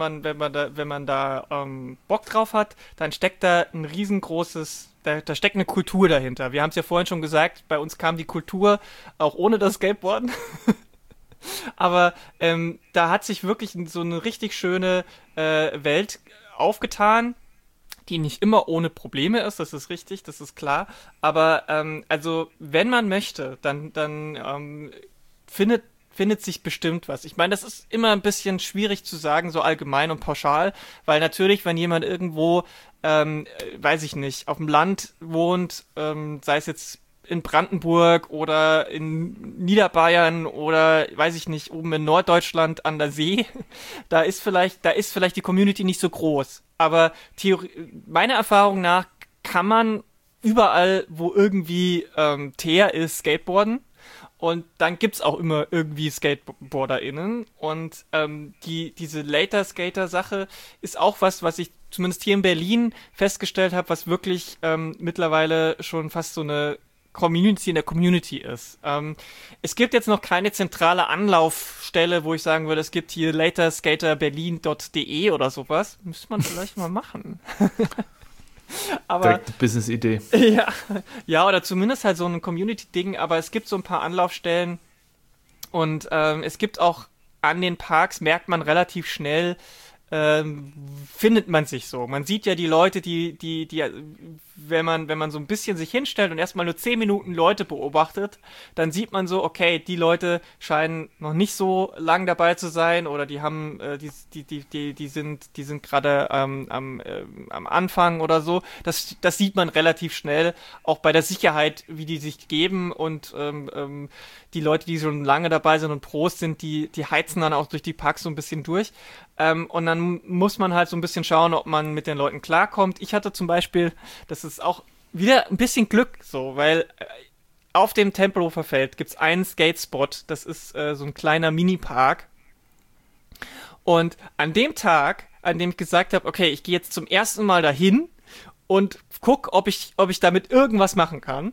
da Bock drauf hat, dann steckt da ein riesengroßes, da steckt eine Kultur dahinter. Wir haben es ja vorhin schon gesagt, bei uns kam die Kultur auch ohne das Skateboarden. Aber da hat sich wirklich so eine richtig schöne Welt aufgetan, die nicht immer ohne Probleme ist, das ist richtig, das ist klar, aber also wenn man möchte, dann findet sich bestimmt was. Ich meine, das ist immer ein bisschen schwierig zu sagen, so allgemein und pauschal, weil natürlich, wenn jemand irgendwo, weiß ich nicht, auf dem Land wohnt, sei es jetzt in Brandenburg oder in Niederbayern oder, weiß ich nicht, oben in Norddeutschland an der See, da ist vielleicht die Community nicht so groß. Aber meiner Erfahrung nach kann man überall, wo irgendwie Teer ist, skateboarden. Und dann gibt's auch immer irgendwie SkateboarderInnen. Und diese Later-Skater-Sache ist auch was ich zumindest hier in Berlin festgestellt habe, was wirklich mittlerweile schon fast so eine Community in der Community ist. Es gibt jetzt noch keine zentrale Anlaufstelle, wo ich sagen würde, es gibt hier laterskaterberlin.de oder sowas. Müsste man vielleicht mal machen. Aber direkte Business-Idee. Ja, oder zumindest halt so ein Community-Ding, aber es gibt so ein paar Anlaufstellen und es gibt auch an den Parks, merkt man relativ schnell, findet man sich so. Man sieht ja die Leute, die wenn man so ein bisschen sich hinstellt und erstmal nur 10 Minuten Leute beobachtet, dann sieht man so, okay, die Leute scheinen noch nicht so lang dabei zu sein oder die haben, die sind gerade am Anfang oder so. Das sieht man relativ schnell, auch bei der Sicherheit, wie die sich geben und die Leute, die schon lange dabei sind und Pros sind, die heizen dann auch durch die Parks so ein bisschen durch. Und dann muss man halt so ein bisschen schauen, ob man mit den Leuten klarkommt. Ich hatte zum Beispiel, das ist auch wieder ein bisschen Glück, so, weil auf dem Tempelhofer Feld gibt's einen Skatespot, das ist so ein kleiner Mini-Park. Und an dem Tag, an dem ich gesagt habe, okay, ich gehe jetzt zum ersten Mal dahin und guck, ob ich damit irgendwas machen kann,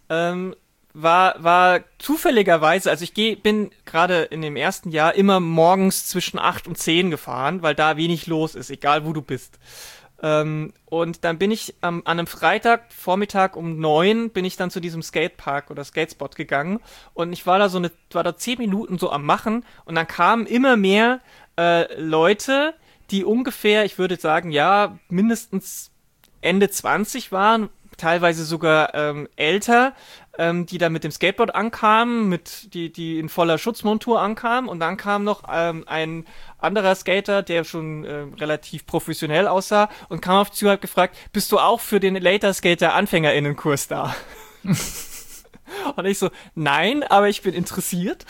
war zufälligerweise, also bin gerade in dem ersten Jahr immer morgens zwischen 8 und 10 gefahren, weil da wenig los ist, egal wo du bist. Und dann bin ich an einem Freitagvormittag um 9 bin ich dann zu diesem Skatepark oder Skatespot gegangen und ich war da 10 Minuten so am Machen und dann kamen immer mehr Leute, die ungefähr, ich würde sagen, ja, mindestens Ende 20 waren, teilweise sogar älter, die da mit dem Skateboard ankamen, die in voller Schutzmontur ankamen und dann kam noch ein anderer Skater, der schon relativ professionell aussah und kam auf die Tür und hat gefragt, bist du auch für den Later Skater Anfängerinnenkurs da? Und ich so, nein, aber ich bin interessiert.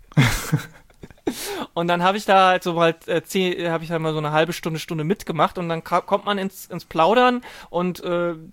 Und dann habe ich da halt so mal habe ich halt mal so eine halbe Stunde mitgemacht und dann kommt man ins Plaudern und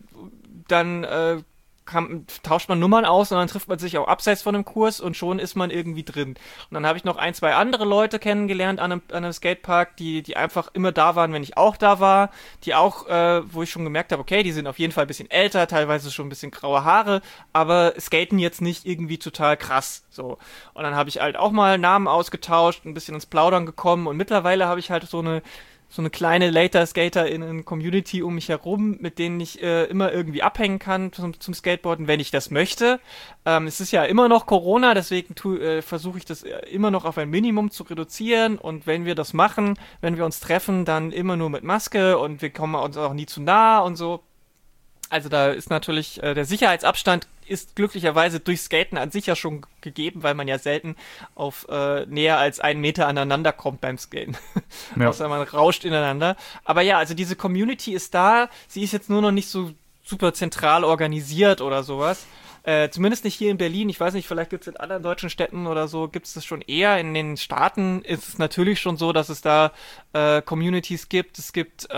dann tauscht man Nummern aus und dann trifft man sich auch abseits von dem Kurs und schon ist man irgendwie drin. Und dann habe ich noch 1, 2 andere Leute kennengelernt an einem Skatepark, die einfach immer da waren, wenn ich auch da war, die auch, wo ich schon gemerkt habe, okay, die sind auf jeden Fall ein bisschen älter, teilweise schon ein bisschen graue Haare, aber skaten jetzt nicht irgendwie total krass, so. Und dann habe ich halt auch mal Namen ausgetauscht, ein bisschen ins Plaudern gekommen und mittlerweile habe ich halt so eine kleine Later-SkaterInnen-Community um mich herum, mit denen ich immer irgendwie abhängen kann zum Skateboarden, wenn ich das möchte. Es ist ja immer noch Corona, deswegen versuche ich das immer noch auf ein Minimum zu reduzieren und wenn wir das machen, wenn wir uns treffen, dann immer nur mit Maske und wir kommen uns auch nie zu nah und so. Also da ist natürlich, der Sicherheitsabstand ist glücklicherweise durch Skaten an sich ja schon gegeben, weil man ja selten auf näher als 1 Meter aneinander kommt beim Skaten. Ja. Außer man rauscht ineinander. Aber ja, also diese Community ist da, sie ist jetzt nur noch nicht so super zentral organisiert oder sowas. Zumindest nicht hier in Berlin. Ich weiß nicht, vielleicht gibt es in anderen deutschen Städten oder so, gibt es das schon eher. In den Staaten ist es natürlich schon so, dass es da Communities gibt. Es gibt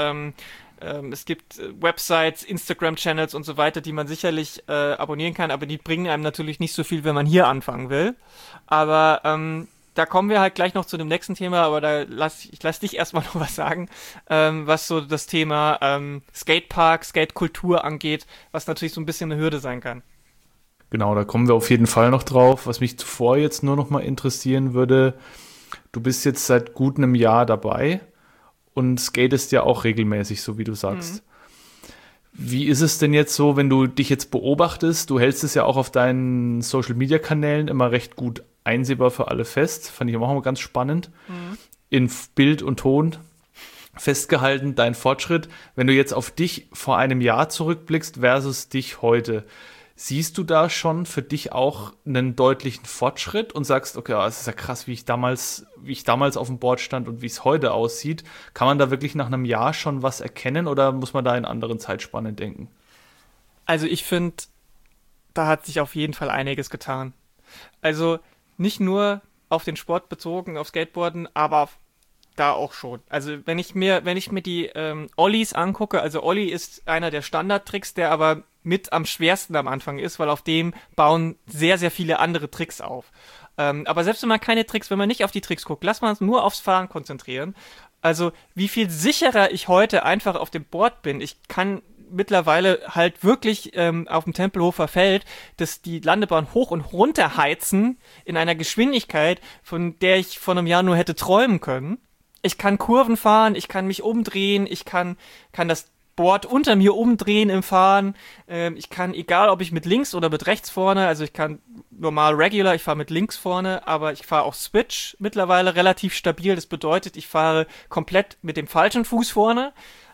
Websites, Instagram-Channels und so weiter, die man sicherlich abonnieren kann, aber die bringen einem natürlich nicht so viel, wenn man hier anfangen will. Aber da kommen wir halt gleich noch zu dem nächsten Thema, aber ich lass dich erstmal noch was sagen, was so das Thema Skatepark, Skatekultur angeht, was natürlich so ein bisschen eine Hürde sein kann. Genau, da kommen wir auf jeden Fall noch drauf. Was mich zuvor jetzt nur noch mal interessieren würde, du bist jetzt seit gut einem Jahr dabei und skatest ja auch regelmäßig, so wie du sagst. Wie ist es denn jetzt so, wenn du dich jetzt beobachtest? Du hältst es ja auch auf deinen Social-Media-Kanälen immer recht gut einsehbar für alle fest. Fand ich auch immer ganz spannend. In Bild und Ton festgehalten, dein Fortschritt. Wenn du jetzt auf dich vor einem Jahr zurückblickst versus dich heute, siehst du da schon für dich auch einen deutlichen Fortschritt und sagst, okay, es ist ja krass, wie ich damals auf dem Board stand und wie es heute aussieht. Kann man da wirklich nach einem Jahr schon was erkennen oder muss man da in anderen Zeitspannen denken? Also ich finde, da hat sich auf jeden Fall einiges getan. Also nicht nur auf den Sport bezogen, auf Skateboarden, aber da auch schon. Also wenn ich mir die Ollies angucke, also Ollie ist einer der Standardtricks, der aber mit am schwersten am Anfang ist, weil auf dem bauen sehr, sehr viele andere Tricks auf. Aber selbst wenn man nicht auf die Tricks guckt, lass mal uns nur aufs Fahren konzentrieren. Also wie viel sicherer ich heute einfach auf dem Board bin. Ich kann mittlerweile halt wirklich auf dem Tempelhofer Feld, dass die Landebahn hoch und runter heizen in einer Geschwindigkeit, von der ich vor einem Jahr nur hätte träumen können. Ich kann Kurven fahren, ich kann mich umdrehen, ich kann das Board unter mir umdrehen im Fahren. Ich kann, egal ob ich mit links oder mit rechts vorne, also ich kann normal Regular, ich fahre mit links vorne, aber ich fahre auch Switch mittlerweile relativ stabil. Das bedeutet, ich fahre komplett mit dem falschen Fuß vorne.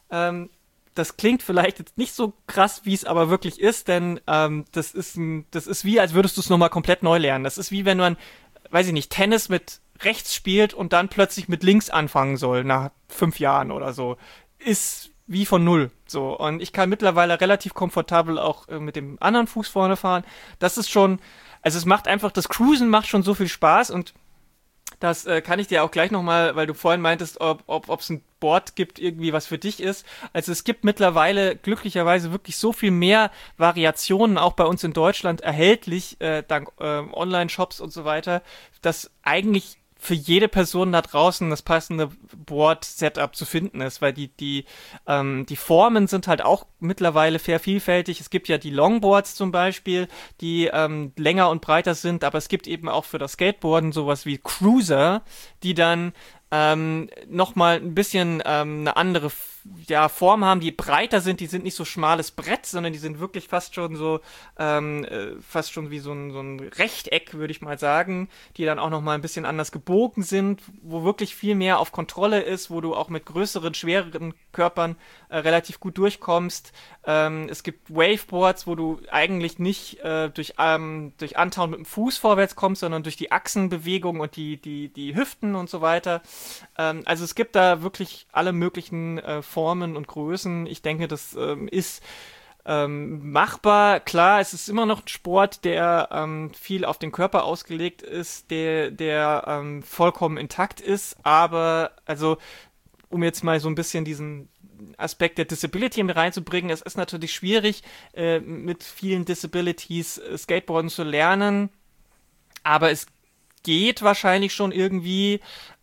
Das klingt vielleicht jetzt nicht so krass, wie es aber wirklich ist, denn das ist wie, als würdest du es nochmal komplett neu lernen. Das ist wie wenn man, weiß ich nicht, Tennis mit rechts spielt und dann plötzlich mit links anfangen soll, nach 5 Jahren oder so. Ist wie von null. So. Und ich kann mittlerweile relativ komfortabel auch mit dem anderen Fuß vorne fahren. Das ist schon, also es macht einfach, das Cruisen macht schon so viel Spaß und das kann ich dir auch gleich nochmal, weil du vorhin meintest, ob es ein Board gibt, irgendwie was für dich ist. Also es gibt mittlerweile glücklicherweise wirklich so viel mehr Variationen, auch bei uns in Deutschland erhältlich, dank Online-Shops und so weiter, dass eigentlich für jede Person da draußen das passende Board-Setup zu finden ist, weil die Formen sind halt auch mittlerweile sehr vielfältig. Es gibt ja die Longboards zum Beispiel, die länger und breiter sind, aber es gibt eben auch für das Skateboarden sowas wie Cruiser, die dann nochmal ein bisschen eine andere Form haben, die breiter sind, die sind nicht so schmales Brett, sondern die sind wirklich fast schon wie so ein Rechteck, würde ich mal sagen, die dann auch nochmal ein bisschen anders gebogen sind, wo wirklich viel mehr auf Kontrolle ist, wo du auch mit größeren, schwereren Körpern relativ gut durchkommst. Es gibt Waveboards, wo du eigentlich nicht durch Antauen mit dem Fuß vorwärts kommst, sondern durch die Achsenbewegung und die Hüften und so weiter. Also es gibt da wirklich alle möglichen Formen und Größen. Ich denke, das ist machbar. Klar, es ist immer noch ein Sport, der viel auf den Körper ausgelegt ist, der vollkommen intakt ist, aber also um jetzt mal so ein bisschen diesen Aspekt der Disability mit reinzubringen, es ist natürlich schwierig, mit vielen Disabilities Skateboarden zu lernen, aber es geht wahrscheinlich schon irgendwie,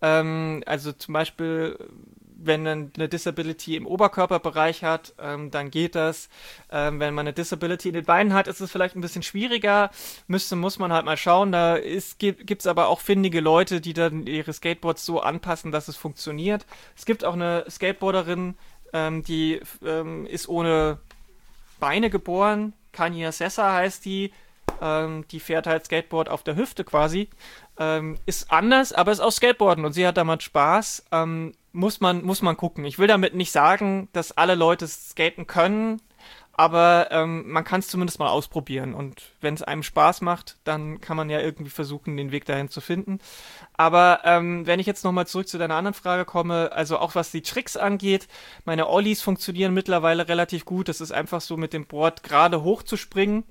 also zum Beispiel, wenn man eine Disability im Oberkörperbereich hat, dann geht das. Wenn man eine Disability in den Beinen hat, ist es vielleicht ein bisschen schwieriger. Muss man halt mal schauen. Da gibt's aber auch findige Leute, die dann ihre Skateboards so anpassen, dass es funktioniert. Es gibt auch eine Skateboarderin, die ist ohne Beine geboren. Kanya Sessa heißt die. Die fährt halt Skateboard auf der Hüfte quasi. Ist anders, aber ist auch Skateboarden und sie hat damit Spaß. Muss man gucken. Ich will damit nicht sagen, dass alle Leute skaten können, aber man kann es zumindest mal ausprobieren und wenn es einem Spaß macht, dann kann man ja irgendwie versuchen, den Weg dahin zu finden. Aber wenn ich jetzt nochmal zurück zu deiner anderen Frage komme, also auch was die Tricks angeht, meine Ollies funktionieren mittlerweile relativ gut. Das ist einfach so mit dem Board gerade hoch zu springen.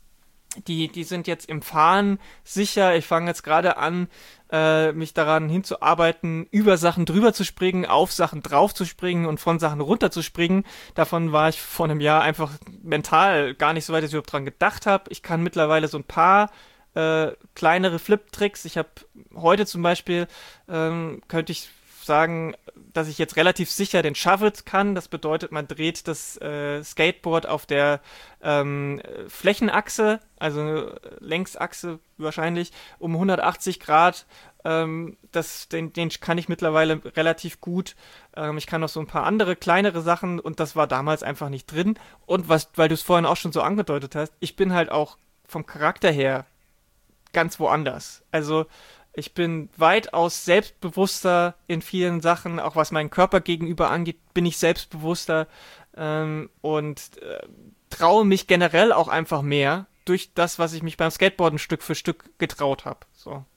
Die sind jetzt im Fahren sicher. Ich fange jetzt gerade an, mich daran hinzuarbeiten, über Sachen drüber zu springen, auf Sachen drauf zu springen und von Sachen runter zu springen. Davon war ich vor einem Jahr einfach mental gar nicht so weit, dass ich überhaupt dran gedacht habe. Ich kann mittlerweile so ein paar kleinere Flip-Tricks. Ich habe heute zum Beispiel, könnte ich sagen, dass ich jetzt relativ sicher den Shove-It kann. Das bedeutet, man dreht das Skateboard auf der Flächenachse, also Längsachse wahrscheinlich, um 180 Grad. Den kann ich mittlerweile relativ gut. Ich kann noch so ein paar andere, kleinere Sachen und das war damals einfach nicht drin. Und weil du es vorhin auch schon so angedeutet hast, ich bin halt auch vom Charakter her ganz woanders. Also ich bin weitaus selbstbewusster in vielen Sachen, auch was meinen Körper gegenüber angeht, bin ich selbstbewusster und traue mich generell auch einfach mehr durch das, was ich mich beim Skateboarden Stück für Stück getraut habe. So.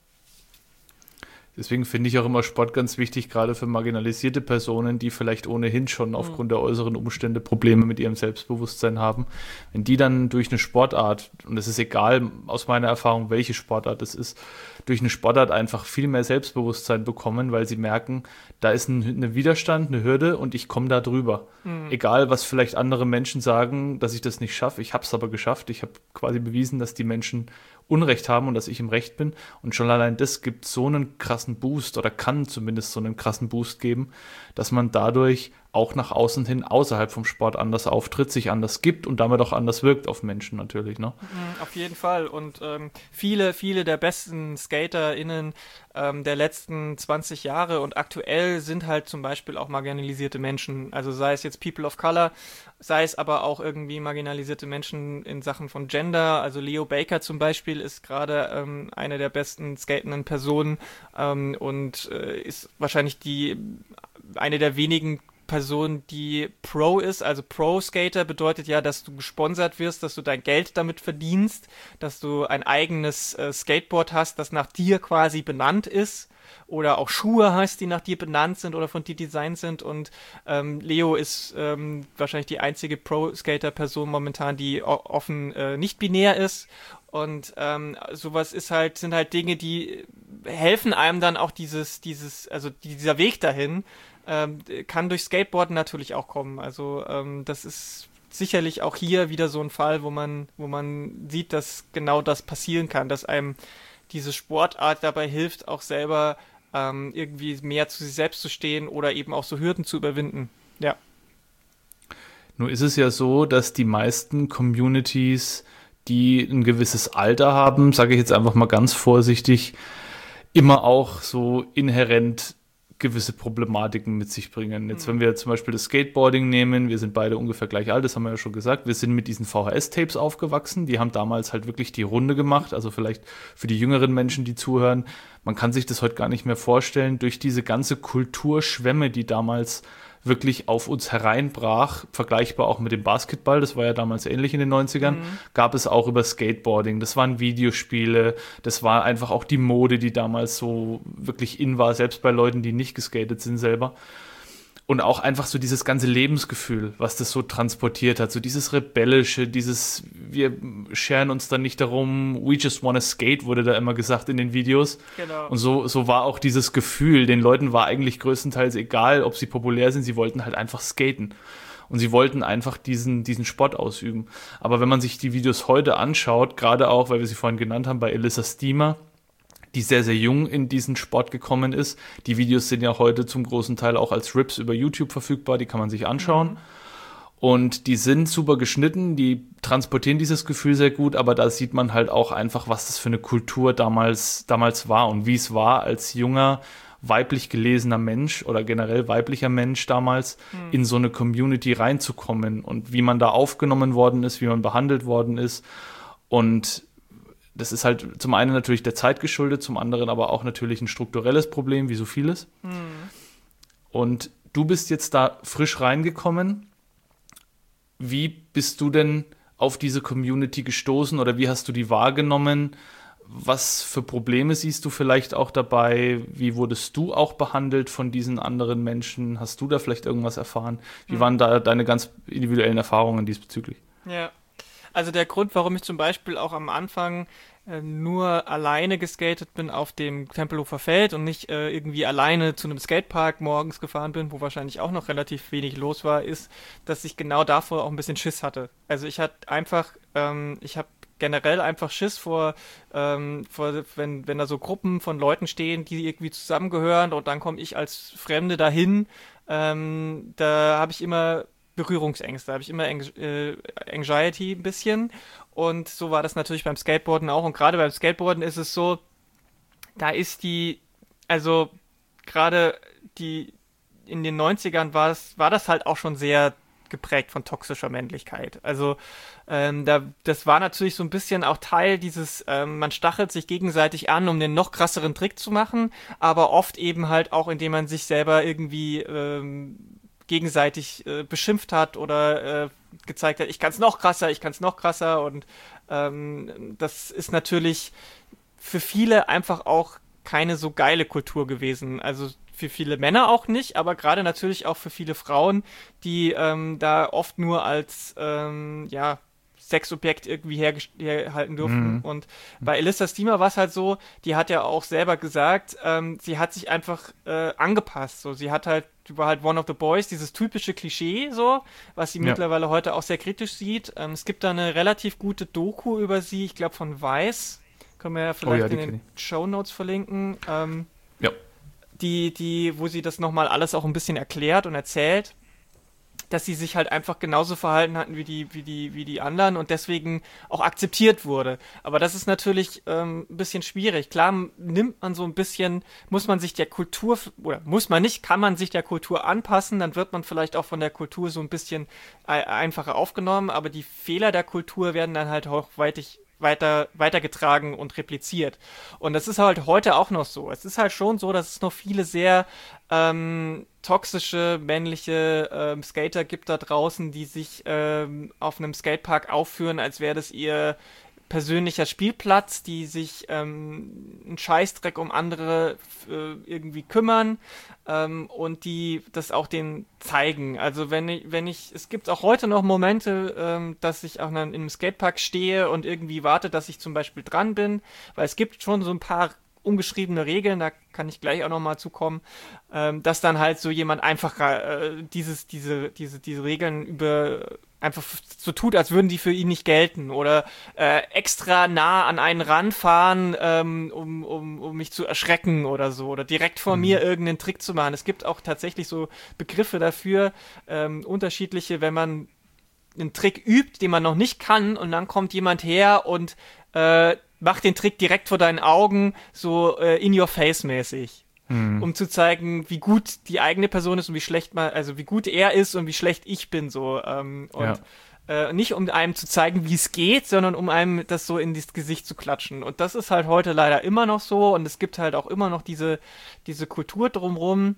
Deswegen finde ich auch immer Sport ganz wichtig, gerade für marginalisierte Personen, die vielleicht ohnehin schon aufgrund der äußeren Umstände Probleme mit ihrem Selbstbewusstsein haben. Wenn die dann durch eine Sportart, und es ist egal aus meiner Erfahrung, welche Sportart es ist, durch eine Sportart einfach viel mehr Selbstbewusstsein bekommen, weil sie merken, da ist ein Widerstand, eine Hürde und ich komme da drüber. Egal, was vielleicht andere Menschen sagen, dass ich das nicht schaffe. Ich habe es aber geschafft. Ich habe quasi bewiesen, dass die Menschen Unrecht haben und dass ich im Recht bin. Und schon allein das gibt so einen krassen Boost oder kann zumindest so einen krassen Boost geben, dass man dadurch auch nach außen hin außerhalb vom Sport anders auftritt, sich anders gibt und damit auch anders wirkt auf Menschen natürlich, ne? Auf jeden Fall. Und viele der besten SkaterInnen der letzten 20 Jahre und aktuell sind halt zum Beispiel auch marginalisierte Menschen. Also sei es jetzt People of Color, sei es aber auch irgendwie marginalisierte Menschen in Sachen von Gender. Also Leo Baker zum Beispiel ist gerade eine der besten skatenden Personen und ist wahrscheinlich eine der wenigen Person, die Pro ist, also Pro-Skater bedeutet ja, dass du gesponsert wirst, dass du dein Geld damit verdienst, dass du ein eigenes Skateboard hast, das nach dir quasi benannt ist oder auch Schuhe hast, die nach dir benannt sind oder von dir designt sind und Leo ist wahrscheinlich die einzige Pro-Skater-Person momentan, die offen nicht binär ist und sowas sind halt Dinge, die helfen einem dann auch also dieser Weg dahin, kann durch Skateboarden natürlich auch kommen. Also das ist sicherlich auch hier wieder so ein Fall, wo man sieht, dass genau das passieren kann, dass einem diese Sportart dabei hilft, auch selber irgendwie mehr zu sich selbst zu stehen oder eben auch so Hürden zu überwinden. Ja. Nur ist es ja so, dass die meisten Communities, die ein gewisses Alter haben, sage ich jetzt einfach mal ganz vorsichtig, immer auch so inhärent gewisse Problematiken mit sich bringen. Jetzt, wenn wir zum Beispiel das Skateboarding nehmen, wir sind beide ungefähr gleich alt, das haben wir ja schon gesagt, wir sind mit diesen VHS-Tapes aufgewachsen, die haben damals halt wirklich die Runde gemacht, also vielleicht für die jüngeren Menschen, die zuhören, man kann sich das heute gar nicht mehr vorstellen, durch diese ganze Kulturschwemme, die damals wirklich auf uns hereinbrach, vergleichbar auch mit dem Basketball, das war ja damals ähnlich in den 90ern, gab es auch über Skateboarding, das waren Videospiele, das war einfach auch die Mode, die damals so wirklich in war, selbst bei Leuten, die nicht geskatet sind selber. Und auch einfach so dieses ganze Lebensgefühl, was das so transportiert hat, so dieses Rebellische, dieses, wir scheren uns dann nicht darum, we just wanna skate, wurde da immer gesagt in den Videos. Genau. Und so war auch dieses Gefühl, den Leuten war eigentlich größtenteils egal, ob sie populär sind, sie wollten halt einfach skaten. Und sie wollten einfach diesen Sport ausüben. Aber wenn man sich die Videos heute anschaut, gerade auch, weil wir sie vorhin genannt haben, bei Elissa Steamer, die sehr, sehr jung in diesen Sport gekommen ist. Die Videos sind ja heute zum großen Teil auch als Rips über YouTube verfügbar, die kann man sich anschauen. Und die sind super geschnitten, die transportieren dieses Gefühl sehr gut, aber da sieht man halt auch einfach, was das für eine Kultur damals war und wie es war, als junger, weiblich gelesener Mensch oder generell weiblicher Mensch damals in so eine Community reinzukommen und wie man da aufgenommen worden ist, wie man behandelt worden ist. Und das ist halt zum einen natürlich der Zeit geschuldet, zum anderen aber auch natürlich ein strukturelles Problem, wie so vieles. Und du bist jetzt da frisch reingekommen. Wie bist du denn auf diese Community gestoßen oder wie hast du die wahrgenommen? Was für Probleme siehst du vielleicht auch dabei? Wie wurdest du auch behandelt von diesen anderen Menschen? Hast du da vielleicht irgendwas erfahren? Wie waren da deine ganz individuellen Erfahrungen diesbezüglich? Ja. Also der Grund, warum ich zum Beispiel auch am Anfang nur alleine geskatet bin auf dem Tempelhofer Feld und nicht irgendwie alleine zu einem Skatepark morgens gefahren bin, wo wahrscheinlich auch noch relativ wenig los war, ist, dass ich genau davor auch ein bisschen Schiss hatte. Also ich habe generell einfach Schiss vor wenn da so Gruppen von Leuten stehen, die irgendwie zusammengehören und dann komme ich als Fremde dahin, da habe ich immer Berührungsängste, da habe ich immer Anxiety ein bisschen und so war das natürlich beim Skateboarden auch und gerade beim Skateboarden ist es so, da ist gerade in den 90ern war das halt auch schon sehr geprägt von toxischer Männlichkeit. Also das war natürlich so ein bisschen auch Teil dieses, man stachelt sich gegenseitig an, um den noch krasseren Trick zu machen, aber oft eben halt auch, indem man sich selber irgendwie gegenseitig beschimpft hat oder gezeigt hat, ich kann es noch krasser und das ist natürlich für viele einfach auch keine so geile Kultur gewesen. Also für viele Männer auch nicht, aber gerade natürlich auch für viele Frauen, die da oft nur als Sexobjekt irgendwie herhalten durften. Und bei Elissa Steamer war es halt so, die hat ja auch selber gesagt, sie hat sich einfach angepasst. So, sie war halt one of the boys, dieses typische Klischee, so, was sie mittlerweile heute auch sehr kritisch sieht. Es gibt da eine relativ gute Doku über sie, ich glaube von Vice. Können wir ja vielleicht in den Shownotes verlinken. Ja. Wo sie das nochmal alles auch ein bisschen erklärt und erzählt. dass sie sich halt einfach genauso verhalten hatten wie die anderen und deswegen auch akzeptiert wurde. Aber das ist natürlich ein bisschen schwierig. Klar nimmt man so ein bisschen, muss man sich der Kultur, oder muss man nicht, kann man sich der Kultur anpassen, dann wird man vielleicht auch von der Kultur so ein bisschen einfacher aufgenommen, aber die Fehler der Kultur werden dann halt auch weitergetragen und repliziert. Und das ist halt heute auch noch so. Es ist halt schon so, dass es noch viele sehr toxische männliche Skater gibt da draußen, die sich auf einem Skatepark aufführen, als wäre das ihr persönlicher Spielplatz, die sich einen Scheißdreck um andere irgendwie kümmern und die das auch denen zeigen. Also es gibt auch heute noch Momente, dass ich auch in einem Skatepark stehe und irgendwie warte, dass ich zum Beispiel dran bin, weil es gibt schon so ein paar ungeschriebene Regeln, da kann ich gleich auch nochmal zukommen, dass dann halt so jemand einfach diese Regeln einfach so tut, als würden die für ihn nicht gelten oder extra nah an einen ranfahren, um mich zu erschrecken oder so oder direkt vor mir irgendeinen Trick zu machen. Es gibt auch tatsächlich so Begriffe dafür, unterschiedliche, wenn man einen Trick übt, den man noch nicht kann und dann kommt jemand her und macht den Trick direkt vor deinen Augen, so in your face mäßig. Um zu zeigen, wie gut die eigene Person ist und wie gut er ist und wie schlecht ich bin, so. Nicht um einem zu zeigen, wie es geht, sondern um einem das so in das Gesicht zu klatschen. Und das ist halt heute leider immer noch so und es gibt halt auch immer noch diese Kultur drumrum.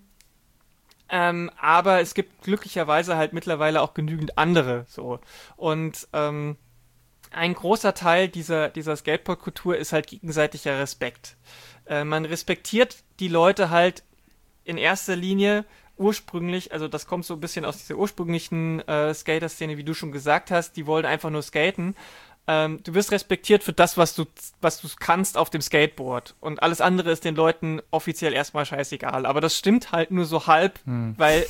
Aber es gibt glücklicherweise halt mittlerweile auch genügend andere, so. Und, ein großer Teil dieser Skateboard-Kultur ist halt gegenseitiger Respekt. Man respektiert die Leute halt in erster Linie ursprünglich, also das kommt so ein bisschen aus dieser ursprünglichen Skater-Szene, wie du schon gesagt hast, die wollen einfach nur skaten. Du wirst respektiert für das, was du kannst auf dem Skateboard. Und alles andere ist den Leuten offiziell erstmal scheißegal. Aber das stimmt halt nur so halb, weil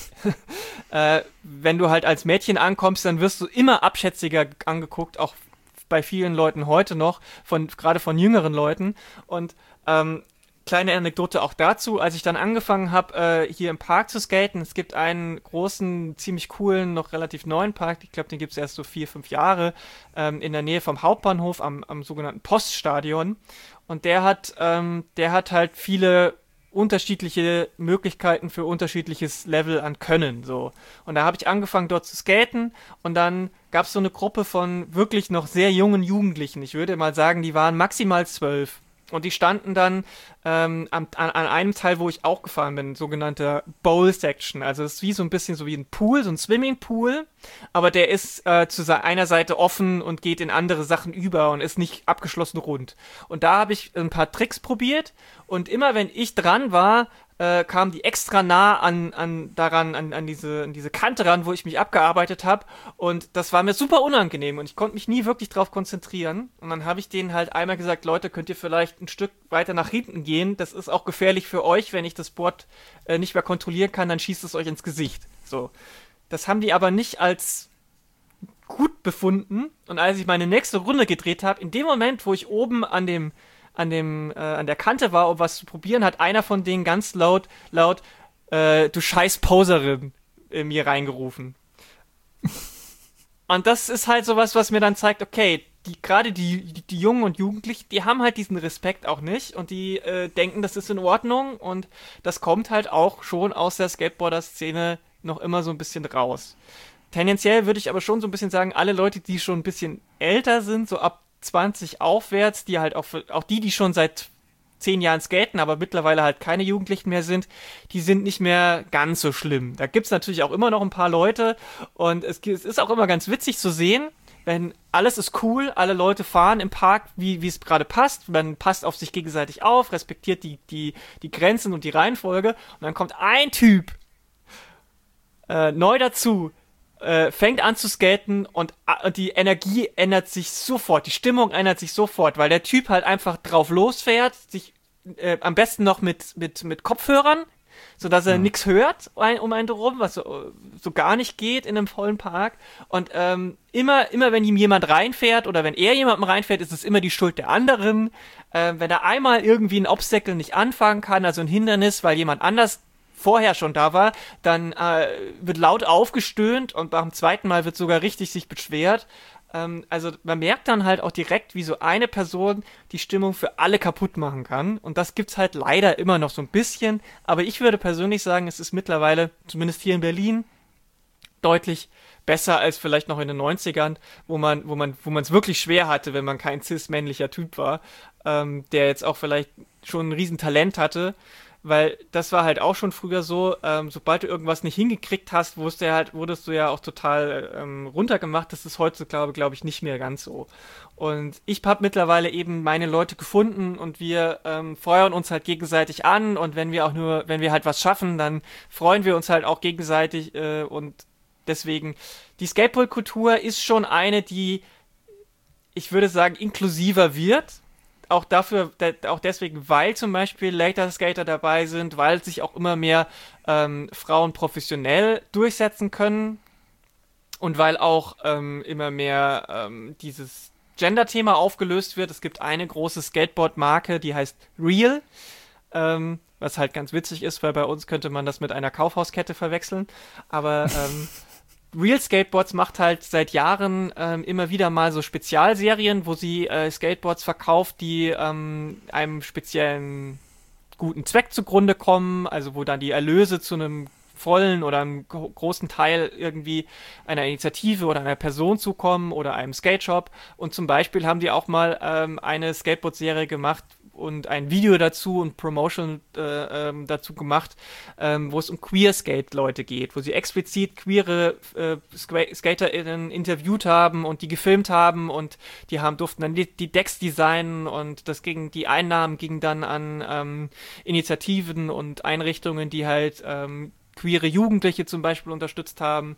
wenn du halt als Mädchen ankommst, dann wirst du immer abschätziger angeguckt, auch bei vielen Leuten heute noch, gerade von jüngeren Leuten. Und kleine Anekdote auch dazu, als ich dann angefangen habe, hier im Park zu skaten, es gibt einen großen, ziemlich coolen, noch relativ neuen Park, ich glaube, den gibt es erst so 4-5 Jahre, in der Nähe vom Hauptbahnhof, am sogenannten Poststadion. Und der hat halt viele unterschiedliche Möglichkeiten für unterschiedliches Level an Können, so. Und da habe ich angefangen, dort zu skaten und dann gab es so eine Gruppe von wirklich noch sehr jungen Jugendlichen. Ich würde mal sagen, die waren maximal 12. Und die standen dann an einem Teil, wo ich auch gefahren bin, sogenannte Bowl-Section. Also es ist wie so ein bisschen so wie ein Pool, so ein Swimmingpool, aber der ist zu einer Seite offen und geht in andere Sachen über und ist nicht abgeschlossen rund. Und da habe ich ein paar Tricks probiert und immer wenn ich dran war, kamen die extra nah an diese Kante ran, wo ich mich abgearbeitet habe und das war mir super unangenehm und ich konnte mich nie wirklich drauf konzentrieren und dann habe ich denen halt einmal gesagt, Leute, könnt ihr vielleicht ein Stück weiter nach hinten gehen, das ist auch gefährlich für euch, wenn ich das Board nicht mehr kontrollieren kann, dann schießt es euch ins Gesicht. So. Das haben die aber nicht als gut befunden und als ich meine nächste Runde gedreht habe, in dem Moment, wo ich oben an der Kante war, um was zu probieren, hat einer von denen ganz laut, du scheiß Poserin, mir reingerufen. Und das ist halt sowas, was mir dann zeigt, okay, gerade die Jungen und Jugendlichen, die haben halt diesen Respekt auch nicht und die denken, das ist in Ordnung und das kommt halt auch schon aus der Skateboarder-Szene noch immer so ein bisschen raus. Tendenziell würde ich aber schon so ein bisschen sagen, alle Leute, die schon ein bisschen älter sind, so ab 20 aufwärts, die halt auch die schon seit 10 Jahren skaten, aber mittlerweile halt keine Jugendlichen mehr sind, die sind nicht mehr ganz so schlimm. Da gibt's natürlich auch immer noch ein paar Leute und es ist auch immer ganz witzig zu sehen, wenn alles ist cool, alle Leute fahren im Park, wie es gerade passt, man passt auf sich gegenseitig auf, respektiert die Grenzen und die Reihenfolge und dann kommt ein Typ neu dazu, fängt an zu skaten und die Energie ändert sich sofort, die Stimmung ändert sich sofort, weil der Typ halt einfach drauf losfährt, sich am besten noch mit Kopfhörern, sodass er nichts hört um einen drum, was so gar nicht geht in einem vollen Park. Und immer wenn ihm jemand reinfährt oder wenn er jemandem reinfährt, ist es immer die Schuld der anderen. Wenn er einmal irgendwie ein Obstacle nicht anfangen kann, also ein Hindernis, weil jemand anders vorher schon da war, dann wird laut aufgestöhnt und beim zweiten Mal wird sogar richtig sich beschwert. Also man merkt dann halt auch direkt, wie so eine Person die Stimmung für alle kaputt machen kann. Und das gibt's halt leider immer noch so ein bisschen. Aber ich würde persönlich sagen, es ist mittlerweile, zumindest hier in Berlin, deutlich besser als vielleicht noch in den 90ern, wo man es wirklich schwer hatte, wenn man kein cis-männlicher Typ war, der jetzt auch vielleicht schon ein Riesentalent hatte. Weil das war halt auch schon früher so, sobald du irgendwas nicht hingekriegt hast, wurdest du ja auch total runtergemacht. Das ist heutzutage, glaube ich, nicht mehr ganz so. Und ich habe mittlerweile eben meine Leute gefunden und wir feuern uns halt gegenseitig an und wenn wir halt was schaffen, dann freuen wir uns halt auch gegenseitig und deswegen, die Skateboard-Kultur ist schon eine, die, ich würde sagen, inklusiver wird. Auch deswegen, weil zum Beispiel Later Skater dabei sind, weil sich auch immer mehr Frauen professionell durchsetzen können und weil auch immer mehr dieses Gender-Thema aufgelöst wird. Es gibt eine große Skateboard-Marke, die heißt Real, was halt ganz witzig ist, weil bei uns könnte man das mit einer Kaufhauskette verwechseln, aber Real Skateboards macht halt seit Jahren immer wieder mal so Spezialserien, wo sie Skateboards verkauft, die einem speziellen guten Zweck zugrunde kommen, also wo dann die Erlöse zu einem vollen oder einem großen Teil irgendwie einer Initiative oder einer Person zukommen oder einem Skate-Shop. Und zum Beispiel haben die auch mal eine Skateboard-Serie gemacht und ein Video dazu und Promotion dazu gemacht, wo es um Queer-Skate-Leute geht, wo sie explizit queere SkaterInnen interviewt haben und die gefilmt haben und durften dann die Decks designen und die Einnahmen gingen dann an Initiativen und Einrichtungen, die halt queere Jugendliche zum Beispiel unterstützt haben.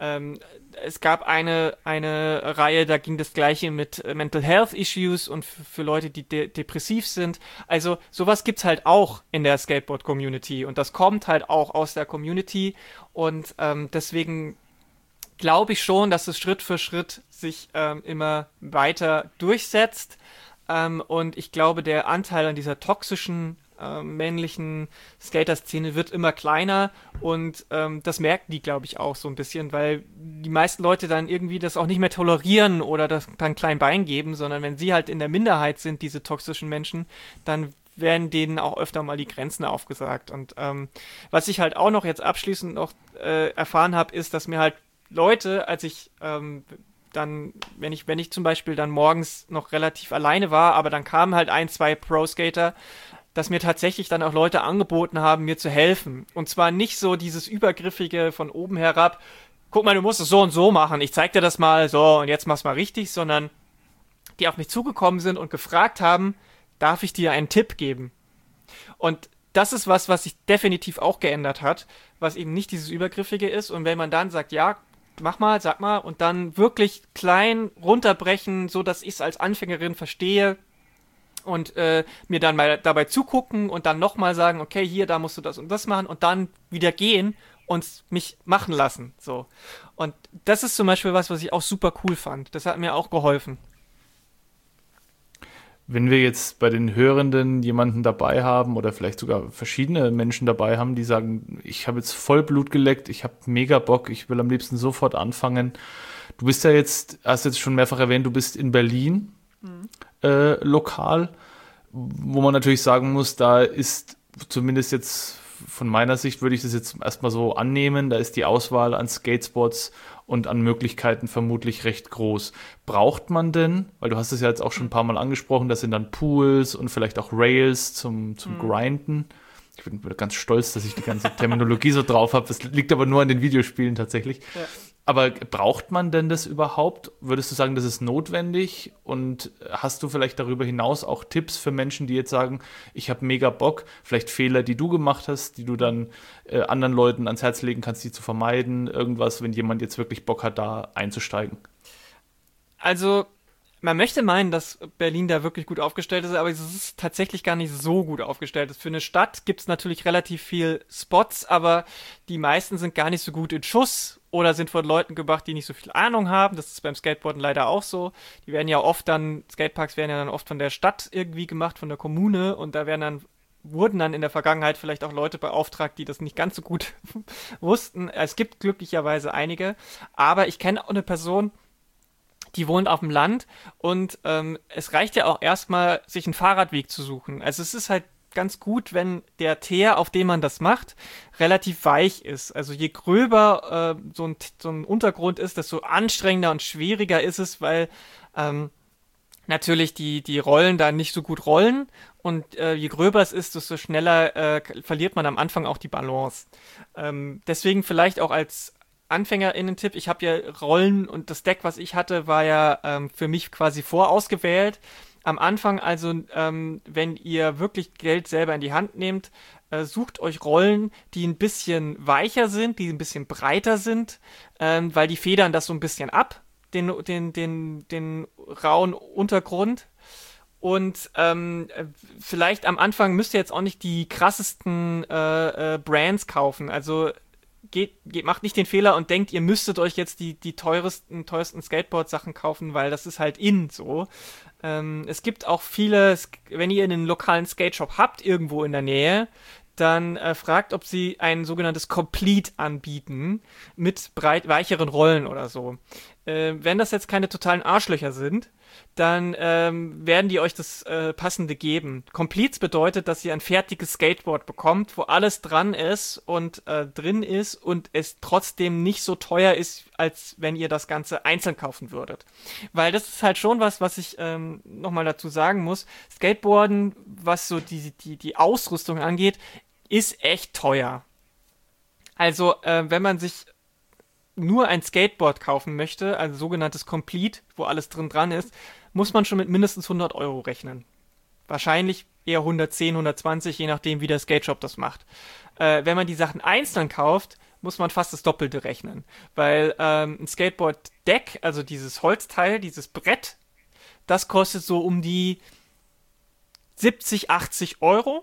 Es gab eine Reihe, da ging das Gleiche mit Mental Health Issues und für Leute, die depressiv sind. Also sowas gibt's halt auch in der Skateboard-Community und das kommt halt auch aus der Community und deswegen glaube ich schon, dass es Schritt für Schritt sich immer weiter durchsetzt und ich glaube, der Anteil an dieser toxischen männlichen Skater-Szene wird immer kleiner und das merken die, glaube ich, auch so ein bisschen, weil die meisten Leute dann irgendwie das auch nicht mehr tolerieren oder das dann klein Bein geben, sondern wenn sie halt in der Minderheit sind, diese toxischen Menschen, dann werden denen auch öfter mal die Grenzen aufgesagt. Und was ich halt auch noch jetzt abschließend noch erfahren habe, ist, dass mir halt Leute, als ich dann, wenn ich zum Beispiel dann morgens noch relativ alleine war, aber dann kamen halt 1, 2 Pro-Skater, dass mir tatsächlich dann auch Leute angeboten haben, mir zu helfen. Und zwar nicht so dieses übergriffige von oben herab, guck mal, du musst es so und so machen, ich zeig dir das mal, so, und jetzt mach's mal richtig, sondern die auf mich zugekommen sind und gefragt haben, darf ich dir einen Tipp geben? Und das ist was sich definitiv auch geändert hat, was eben nicht dieses Übergriffige ist. Und wenn man dann sagt, ja, mach mal, sag mal, und dann wirklich klein runterbrechen, so dass ich es als Anfängerin verstehe, und mir dann mal dabei zugucken und dann nochmal sagen, okay, hier, da musst du das und das machen und dann wieder gehen und mich machen lassen. So. Und das ist zum Beispiel was ich auch super cool fand. Das hat mir auch geholfen. Wenn wir jetzt bei den Hörenden jemanden dabei haben oder vielleicht sogar verschiedene Menschen dabei haben, die sagen, ich habe jetzt voll Blut geleckt, ich habe mega Bock, ich will am liebsten sofort anfangen. Du bist ja hast jetzt schon mehrfach erwähnt, du bist in Berlin. Lokal, wo man natürlich sagen muss, da ist zumindest jetzt von meiner Sicht, würde ich das jetzt erstmal so annehmen, da ist die Auswahl an Skatespots und an Möglichkeiten vermutlich recht groß. Braucht man denn, weil du hast es ja jetzt auch schon ein paar Mal angesprochen, das sind dann Pools und vielleicht auch Rails zum Grinden. Ich bin ganz stolz, dass ich die ganze Terminologie so drauf habe. Das liegt aber nur an den Videospielen tatsächlich. Ja. Aber braucht man denn das überhaupt? Würdest du sagen, das ist notwendig? Und hast du vielleicht darüber hinaus auch Tipps für Menschen, die jetzt sagen, ich habe mega Bock, vielleicht Fehler, die du gemacht hast, die du dann anderen Leuten ans Herz legen kannst, die zu vermeiden? Irgendwas, wenn jemand jetzt wirklich Bock hat, da einzusteigen? Also, man möchte meinen, dass Berlin da wirklich gut aufgestellt ist, aber es ist tatsächlich gar nicht so gut aufgestellt. Für eine Stadt gibt es natürlich relativ viel Spots, aber die meisten sind gar nicht so gut in Schuss oder sind von Leuten gemacht, die nicht so viel Ahnung haben. Das ist beim Skateboarden leider auch so. Skateparks werden ja dann oft von der Stadt irgendwie gemacht, von der Kommune, und da werden dann wurden dann in der Vergangenheit vielleicht auch Leute beauftragt, die das nicht ganz so gut wussten. Es gibt glücklicherweise einige, aber ich kenne auch eine Person, die wohnt auf dem Land und es reicht ja auch erstmal, sich einen Fahrradweg zu suchen. Also es ist halt ganz gut, wenn der Teer, auf dem man das macht, relativ weich ist. Also je gröber so ein Untergrund ist, desto anstrengender und schwieriger ist es, weil natürlich die Rollen da nicht so gut rollen und je gröber es ist, desto schneller verliert man am Anfang auch die Balance. Deswegen vielleicht auch als AnfängerInnen-Tipp, ich habe ja Rollen und das Deck, was ich hatte, war ja für mich quasi vorausgewählt. Am Anfang also, wenn ihr wirklich Geld selber in die Hand nehmt, sucht euch Rollen, die ein bisschen weicher sind, die ein bisschen breiter sind, weil die federn das so ein bisschen ab, den rauen Untergrund. Und vielleicht am Anfang müsst ihr jetzt auch nicht die krassesten Brands kaufen. Also macht nicht den Fehler und denkt, ihr müsstet euch jetzt die teuersten Skateboard-Sachen kaufen, weil das ist halt so. Es gibt auch viele, wenn ihr einen lokalen Skate-Shop habt, irgendwo in der Nähe, dann fragt, ob sie ein sogenanntes Complete anbieten mit weicheren Rollen oder so. Wenn das jetzt keine totalen Arschlöcher sind, dann werden die euch das Passende geben. Completes bedeutet, dass ihr ein fertiges Skateboard bekommt, wo alles dran ist und drin ist und es trotzdem nicht so teuer ist, als wenn ihr das Ganze einzeln kaufen würdet. Weil das ist halt schon was ich nochmal dazu sagen muss. Skateboarden, was so die Ausrüstung angeht, ist echt teuer. Also, wenn man sich nur ein Skateboard kaufen möchte, also sogenanntes Complete, wo alles dran ist, muss man schon mit mindestens 100 € rechnen. Wahrscheinlich eher 110, 120, je nachdem, wie der Skateshop das macht. Wenn man die Sachen einzeln kauft, muss man fast das Doppelte rechnen. Weil ein Skateboard-Deck, also dieses Holzteil, dieses Brett, das kostet so um die 70, 80 €.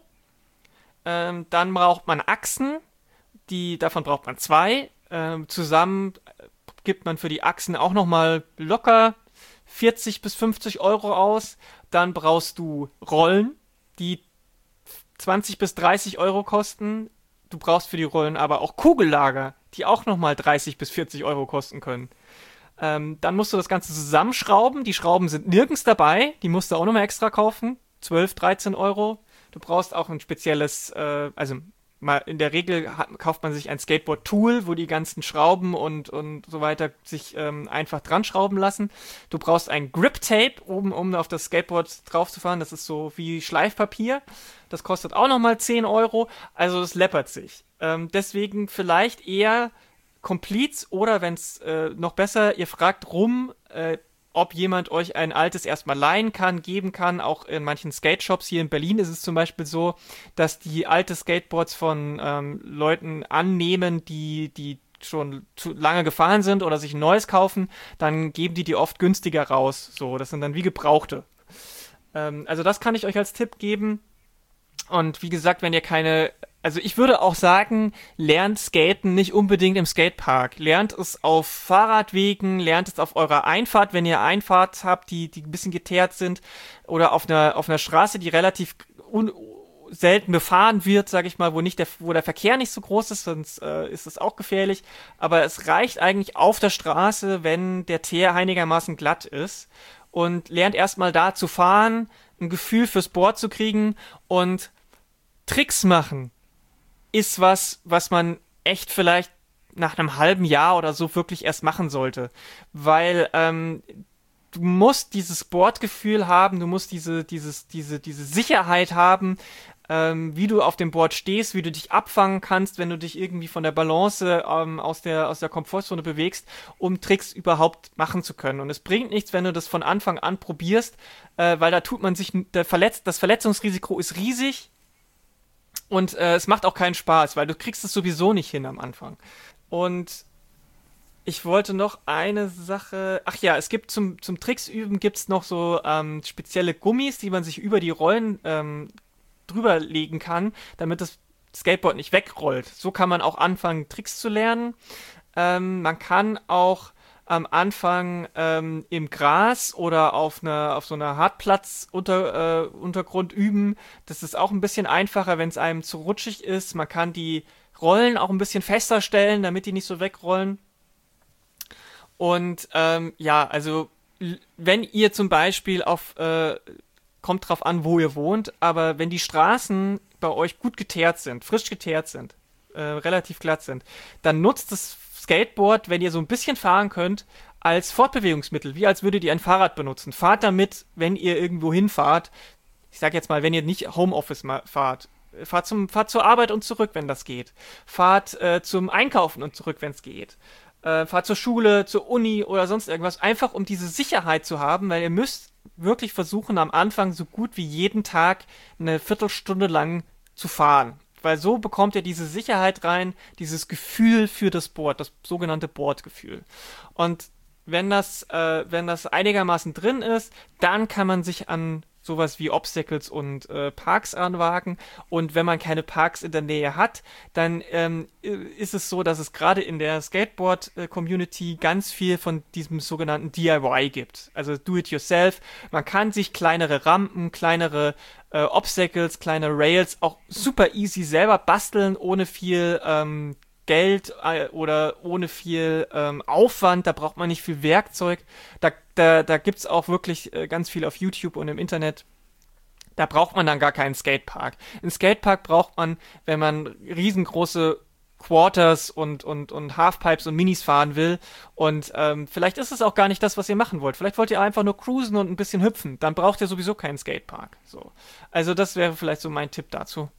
Dann braucht man Achsen, davon braucht man 2. Zusammen gibt man für die Achsen auch nochmal locker 40 bis 50 € aus. Dann brauchst du Rollen, die 20 bis 30 € kosten. Du brauchst für die Rollen aber auch Kugellager, die auch nochmal 30 bis 40 € kosten können. Dann musst du das Ganze zusammenschrauben. Die Schrauben sind nirgends dabei. Die musst du auch nochmal extra kaufen. 12, 13 €. Du brauchst auch ein spezielles, mal in der Regel kauft man sich ein Skateboard-Tool, wo die ganzen Schrauben und so weiter sich einfach dran schrauben lassen. Du brauchst ein Grip-Tape, um auf das Skateboard drauf zu fahren. Das ist so wie Schleifpapier. Das kostet auch nochmal 10 €. Also das läppert sich. Deswegen vielleicht eher Completes oder wenn es noch besser, ihr fragt rum, ob jemand euch ein altes erstmal leihen kann, geben kann. Auch in manchen Skate-Shops hier in Berlin ist es zum Beispiel so, dass die alte Skateboards von Leuten annehmen, die schon zu lange gefahren sind oder sich ein neues kaufen, dann geben die oft günstiger raus. So, das sind dann wie Gebrauchte. Also das kann ich euch als Tipp geben. Und wie gesagt, wenn ihr also ich würde auch sagen, lernt Skaten nicht unbedingt im Skatepark. Lernt es auf Fahrradwegen, lernt es auf eurer Einfahrt, wenn ihr Einfahrt habt, die ein bisschen geteert sind, oder auf einer Straße, die relativ selten befahren wird, sage ich mal, wo der Verkehr nicht so groß ist, sonst ist es auch gefährlich. Aber es reicht eigentlich auf der Straße, wenn der Teer einigermaßen glatt ist. Und lernt erstmal da zu fahren, ein Gefühl fürs Board zu kriegen und Tricks machen ist was man echt vielleicht nach einem halben Jahr oder so wirklich erst machen sollte. Weil du musst dieses Boardgefühl haben, du musst diese Sicherheit haben, wie du auf dem Board stehst, wie du dich abfangen kannst, wenn du dich irgendwie von der Balance aus der Komfortzone bewegst, um Tricks überhaupt machen zu können. Und es bringt nichts, wenn du das von Anfang an probierst, weil da tut man sich, das Verletzungsrisiko ist riesig. Und es macht auch keinen Spaß, weil du kriegst es sowieso nicht hin am Anfang. Und ich wollte noch eine Sache... Ach ja, es gibt zum Tricks üben gibt's noch so spezielle Gummis, die man sich über die Rollen drüber legen kann, damit das Skateboard nicht wegrollt. So kann man auch anfangen, Tricks zu lernen. Man kann auch am Anfang im Gras oder auf so einer Hartplatz-Untergrund üben. Das ist auch ein bisschen einfacher, wenn es einem zu rutschig ist. Man kann die Rollen auch ein bisschen fester stellen, damit die nicht so wegrollen. Und also wenn ihr zum Beispiel kommt drauf an, wo ihr wohnt, aber wenn die Straßen bei euch gut geteert sind, frisch geteert sind, relativ glatt sind, dann nutzt das Skateboard, wenn ihr so ein bisschen fahren könnt, als Fortbewegungsmittel, wie als würdet ihr ein Fahrrad benutzen. Fahrt damit, wenn ihr irgendwo hinfahrt, ich sag jetzt mal, wenn ihr nicht Homeoffice fahrt, fahrt zur Arbeit und zurück, wenn das geht. Fahrt zum Einkaufen und zurück, wenn es geht. Fahrt zur Schule, zur Uni oder sonst irgendwas, einfach um diese Sicherheit zu haben, weil ihr müsst wirklich versuchen, am Anfang so gut wie jeden Tag eine Viertelstunde lang zu fahren. Weil so bekommt ihr diese Sicherheit rein, dieses Gefühl für das Board, das sogenannte Boardgefühl. Und wenn das einigermaßen drin ist, dann kann man sich an sowas wie Obstacles und Parks anwagen. Und wenn man keine Parks in der Nähe hat, dann ist es so, dass es gerade in der Skateboard-Community ganz viel von diesem sogenannten DIY gibt. Also Do-it-yourself. Man kann sich kleinere Rampen, kleinere Obstacles, kleine Rails auch super easy selber basteln, ohne viel Geld oder ohne viel Aufwand, da braucht man nicht viel Werkzeug. Da gibt es auch wirklich ganz viel auf YouTube und im Internet. Da braucht man dann gar keinen Skatepark. Einen Skatepark braucht man, wenn man riesengroße Quarters und Halfpipes und Minis fahren will. Und vielleicht ist es auch gar nicht das, was ihr machen wollt. Vielleicht wollt ihr einfach nur cruisen und ein bisschen hüpfen. Dann braucht ihr sowieso keinen Skatepark. So. Also das wäre vielleicht so mein Tipp dazu.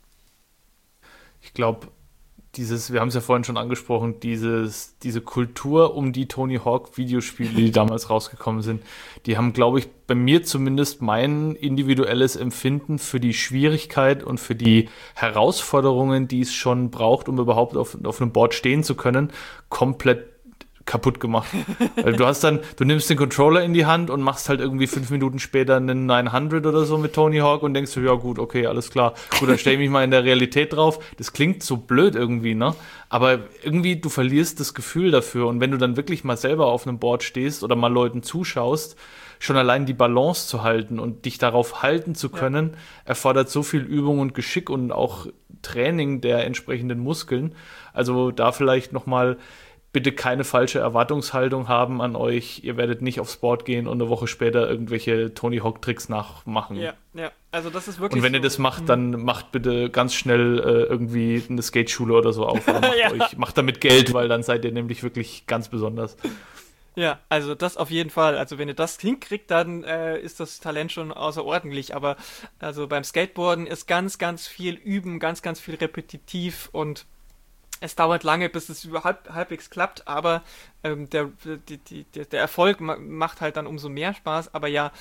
Ich glaube, wir haben es ja vorhin schon angesprochen, diese Kultur um die Tony Hawk Videospiele, die damals rausgekommen sind, die haben, glaube ich, bei mir zumindest mein individuelles Empfinden für die Schwierigkeit und für die Herausforderungen, die es schon braucht, um überhaupt auf einem Board stehen zu können, komplett kaputt gemacht. Weil du nimmst den Controller in die Hand und machst halt irgendwie 5 Minuten später einen 900 oder so mit Tony Hawk und denkst du, ja gut, okay, alles klar. Gut, dann stell ich mich mal in der Realität drauf. Das klingt so blöd irgendwie, ne? Aber irgendwie, du verlierst das Gefühl dafür. Und wenn du dann wirklich mal selber auf einem Board stehst oder mal Leuten zuschaust, schon allein die Balance zu halten und dich darauf halten zu können, erfordert so viel Übung und Geschick und auch Training der entsprechenden Muskeln. Also da vielleicht nochmal bitte keine falsche Erwartungshaltung haben an euch. Ihr werdet nicht aufs Board gehen und eine Woche später irgendwelche Tony Hawk Tricks nachmachen. Ja, also das ist wirklich. Und wenn ihr das macht, dann macht bitte ganz schnell irgendwie eine Skateschule oder so auf. Oder macht damit Geld, weil dann seid ihr nämlich wirklich ganz besonders. Ja, also das auf jeden Fall. Also wenn ihr das hinkriegt, dann ist das Talent schon außerordentlich. Aber also beim Skateboarden ist ganz, ganz viel Üben, ganz, ganz viel repetitiv und es dauert lange, bis es überhaupt halbwegs klappt, aber der Erfolg macht halt dann umso mehr Spaß. Aber ja,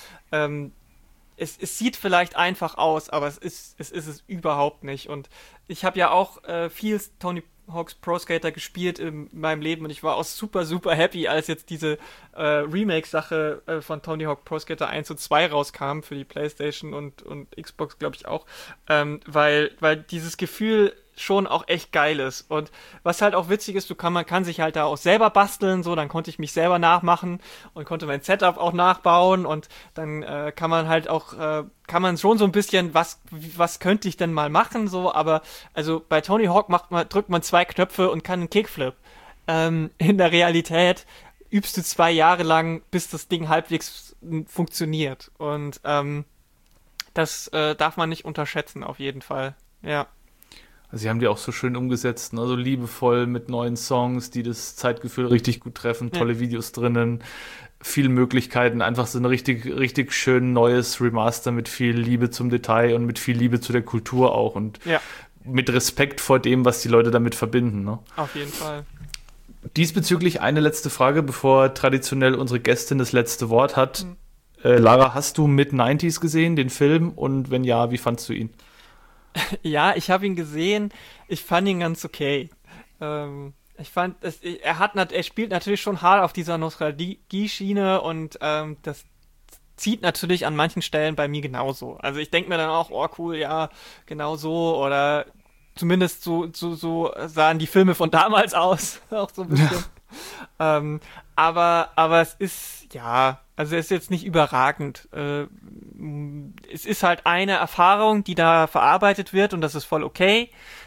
es sieht vielleicht einfach aus, aber es ist es überhaupt nicht. Und ich habe ja auch viel Tony Hawk's Pro Skater gespielt in meinem Leben und ich war auch super, super happy, als jetzt diese Remake-Sache von Tony Hawk Pro Skater 1 und 2 rauskam für die PlayStation und Xbox, glaube ich auch, weil dieses Gefühl schon auch echt geil ist. Und was halt auch witzig ist, man kann sich halt da auch selber basteln, so, dann konnte ich mich selber nachmachen und konnte mein Setup auch nachbauen und dann kann man halt auch, kann man schon so ein bisschen, was könnte ich denn mal machen, so, aber also bei Tony Hawk drückt man 2 Knöpfe und kann einen Kickflip. In der Realität übst du 2 Jahre lang, bis das Ding halbwegs funktioniert. Und das darf man nicht unterschätzen, auf jeden Fall. Ja. Also sie haben die auch so schön umgesetzt, ne? So liebevoll mit neuen Songs, die das Zeitgefühl richtig gut treffen, tolle Videos drinnen, viele Möglichkeiten, einfach so ein richtig, richtig schön neues Remaster mit viel Liebe zum Detail und mit viel Liebe zu der Kultur auch und mit Respekt vor dem, was die Leute damit verbinden. Ne? Auf jeden Fall. Diesbezüglich eine letzte Frage, bevor traditionell unsere Gästin das letzte Wort hat. Lara, hast du Mid-90s gesehen, den Film? Und wenn ja, wie fandst du ihn? Ja, ich habe ihn gesehen. Ich fand ihn ganz okay. Ich fand, er spielt natürlich schon hart auf dieser Nostalgie-Schiene und das zieht natürlich an manchen Stellen bei mir genauso. Also ich denke mir dann auch, oh cool, ja, genau so oder zumindest so sahen die Filme von damals aus, auch so ein bisschen. Aber es ist, ja, also es ist jetzt nicht überragend. Es ist halt eine Erfahrung, die da verarbeitet wird und das ist voll okay.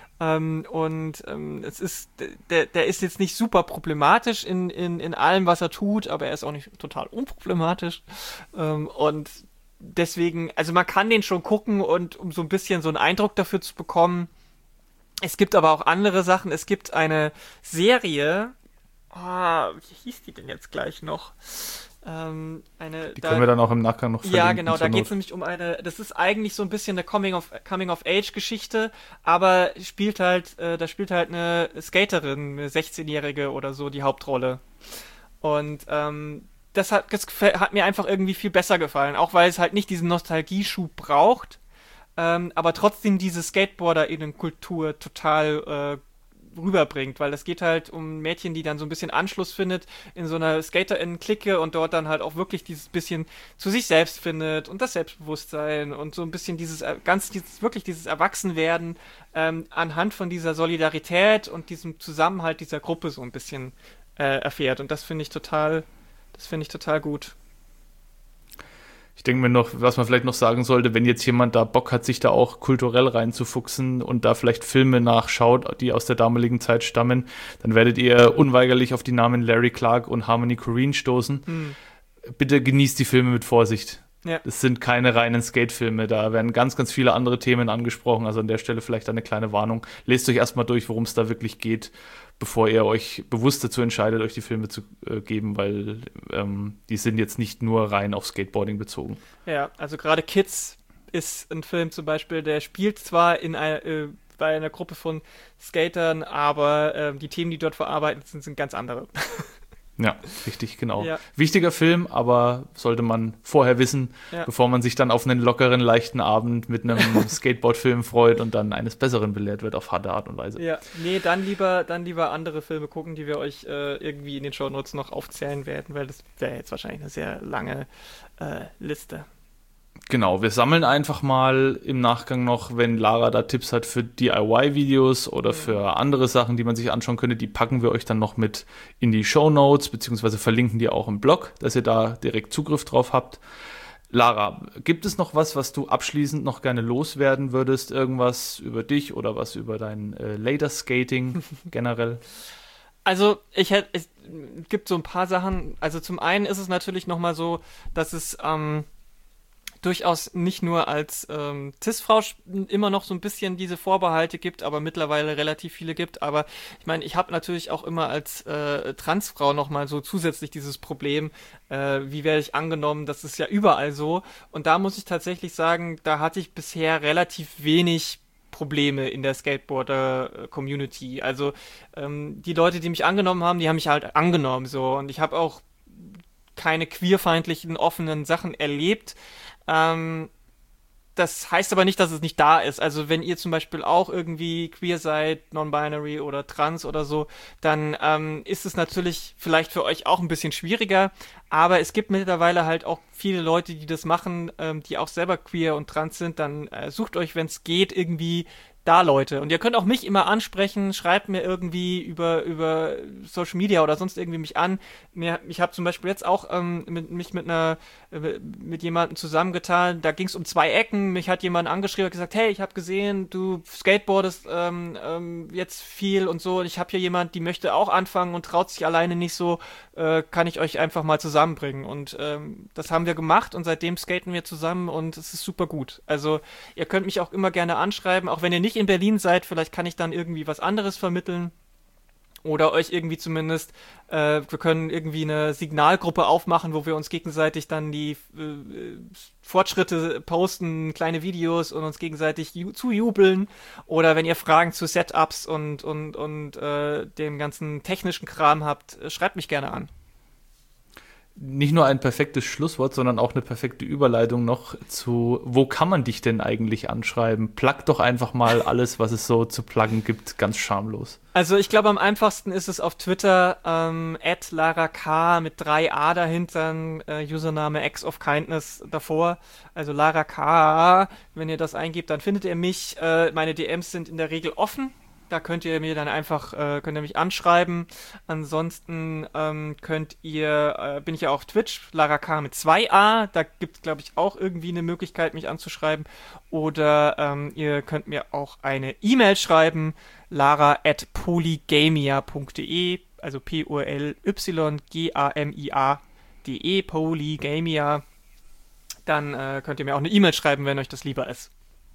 Es ist, der ist jetzt nicht super problematisch in allem, was er tut, aber er ist auch nicht total unproblematisch. Und deswegen, also man kann den schon gucken und um so ein bisschen so einen Eindruck dafür zu bekommen. Es gibt aber auch andere Sachen. Es gibt eine Serie, wie hieß die denn jetzt gleich noch? Die können wir dann auch im Nachgang noch verlinken. Ja, genau, da geht es nämlich um das ist eigentlich so ein bisschen eine Coming-of-Age-Geschichte, aber da spielt halt eine Skaterin, eine 16-Jährige oder so, die Hauptrolle. Und das hat mir einfach irgendwie viel besser gefallen, auch weil es halt nicht diesen Nostalgieschub braucht, aber trotzdem diese Skateboarder-Kultur total rüberbringt, weil es geht halt um ein Mädchen, die dann so ein bisschen Anschluss findet in so einer SkaterInnen-Clique und dort dann halt auch wirklich dieses bisschen zu sich selbst findet und das Selbstbewusstsein und so ein bisschen dieses Erwachsenwerden anhand von dieser Solidarität und diesem Zusammenhalt dieser Gruppe so ein bisschen erfährt und das finde ich total gut. Ich denke mir noch, was man vielleicht noch sagen sollte, wenn jetzt jemand da Bock hat, sich da auch kulturell reinzufuchsen und da vielleicht Filme nachschaut, die aus der damaligen Zeit stammen, dann werdet ihr unweigerlich auf die Namen Larry Clark und Harmony Korine stoßen. Bitte genießt die Filme mit Vorsicht. Ja. Das sind keine reinen Skate-Filme, da werden ganz, ganz viele andere Themen angesprochen, also an der Stelle vielleicht eine kleine Warnung. Lest euch erstmal durch, worum es da wirklich geht, bevor ihr euch bewusst dazu entscheidet, euch die Filme zu geben, weil die sind jetzt nicht nur rein auf Skateboarding bezogen. Ja, also gerade Kids ist ein Film zum Beispiel, der spielt zwar bei einer Gruppe von Skatern, aber die Themen, die dort verarbeitet sind ganz andere. Ja, richtig, genau. Ja. Wichtiger Film, aber sollte man vorher wissen, bevor man sich dann auf einen lockeren, leichten Abend mit einem Skateboard-Film freut und dann eines Besseren belehrt wird auf harte Art und Weise. Ja, nee, dann lieber andere Filme gucken, die wir euch irgendwie in den Shownotes noch aufzählen werden, weil das wäre jetzt wahrscheinlich eine sehr lange Liste. Genau, wir sammeln einfach mal im Nachgang noch, wenn Lara da Tipps hat für DIY-Videos oder für andere Sachen, die man sich anschauen könnte, die packen wir euch dann noch mit in die Shownotes, beziehungsweise verlinken die auch im Blog, dass ihr da direkt Zugriff drauf habt. Lara, gibt es noch was du abschließend noch gerne loswerden würdest? Irgendwas über dich oder was über dein Laserskating generell? Also, es gibt so ein paar Sachen. Also zum einen ist es natürlich nochmal so, dass es durchaus nicht nur als Cis-Frau immer noch so ein bisschen diese Vorbehalte gibt, aber mittlerweile relativ viele gibt. Aber ich meine, ich habe natürlich auch immer als Transfrau nochmal so zusätzlich dieses Problem, wie werde ich angenommen, das ist ja überall so. Und da muss ich tatsächlich sagen, da hatte ich bisher relativ wenig Probleme in der Skateboarder-Community. Also die Leute, die mich angenommen haben, die haben mich halt angenommen so. Und ich habe auch keine queerfeindlichen, offenen Sachen erlebt. Das heißt aber nicht, dass es nicht da ist. Also wenn ihr zum Beispiel auch irgendwie queer seid, non-binary oder trans oder so, dann ist es natürlich vielleicht für euch auch ein bisschen schwieriger. Aber es gibt mittlerweile halt auch viele Leute, die das machen, die auch selber queer und trans sind. Dann sucht euch, wenn es geht, irgendwie da Leute. Und ihr könnt auch mich immer ansprechen, schreibt mir irgendwie über Social Media oder sonst irgendwie mich an. Ich habe zum Beispiel jetzt auch mich mit jemandem zusammengetan, da ging es um 2 Ecken, mich hat jemand angeschrieben und gesagt, hey, ich habe gesehen, du skateboardest jetzt viel und so, und ich habe hier jemand, die möchte auch anfangen und traut sich alleine nicht so, kann ich euch einfach mal zusammenbringen. Und das haben wir gemacht und seitdem skaten wir zusammen und es ist super gut. Also ihr könnt mich auch immer gerne anschreiben, auch wenn ihr nicht in Berlin seid, vielleicht kann ich dann irgendwie was anderes vermitteln oder euch irgendwie zumindest, wir können irgendwie eine Signalgruppe aufmachen, wo wir uns gegenseitig dann die Fortschritte posten, kleine Videos und uns gegenseitig zujubeln, oder wenn ihr Fragen zu Setups und dem ganzen technischen Kram habt, schreibt mich gerne an. Nicht nur ein perfektes Schlusswort, sondern auch eine perfekte Überleitung noch zu, wo kann man dich denn eigentlich anschreiben? Plug doch einfach mal alles, was es so zu pluggen gibt, ganz schamlos. Also ich glaube, am einfachsten ist es auf Twitter, @LaraK mit 3a dahinter, Username Acts of Kindness davor, also LaraK, wenn ihr das eingebt, dann findet ihr mich. Meine DMs sind in der Regel offen. Da könnt ihr mir dann einfach, könnt ihr mich anschreiben. Ansonsten bin ich ja auch auf Twitch, Lara K mit 2a. Da gibt es, glaube ich, auch irgendwie eine Möglichkeit, mich anzuschreiben. Oder ihr könnt mir auch eine E-Mail schreiben, lara@polygamia.de, also POLYGAMIA.de, Polygamia. Dann könnt ihr mir auch eine E-Mail schreiben, wenn euch das lieber ist.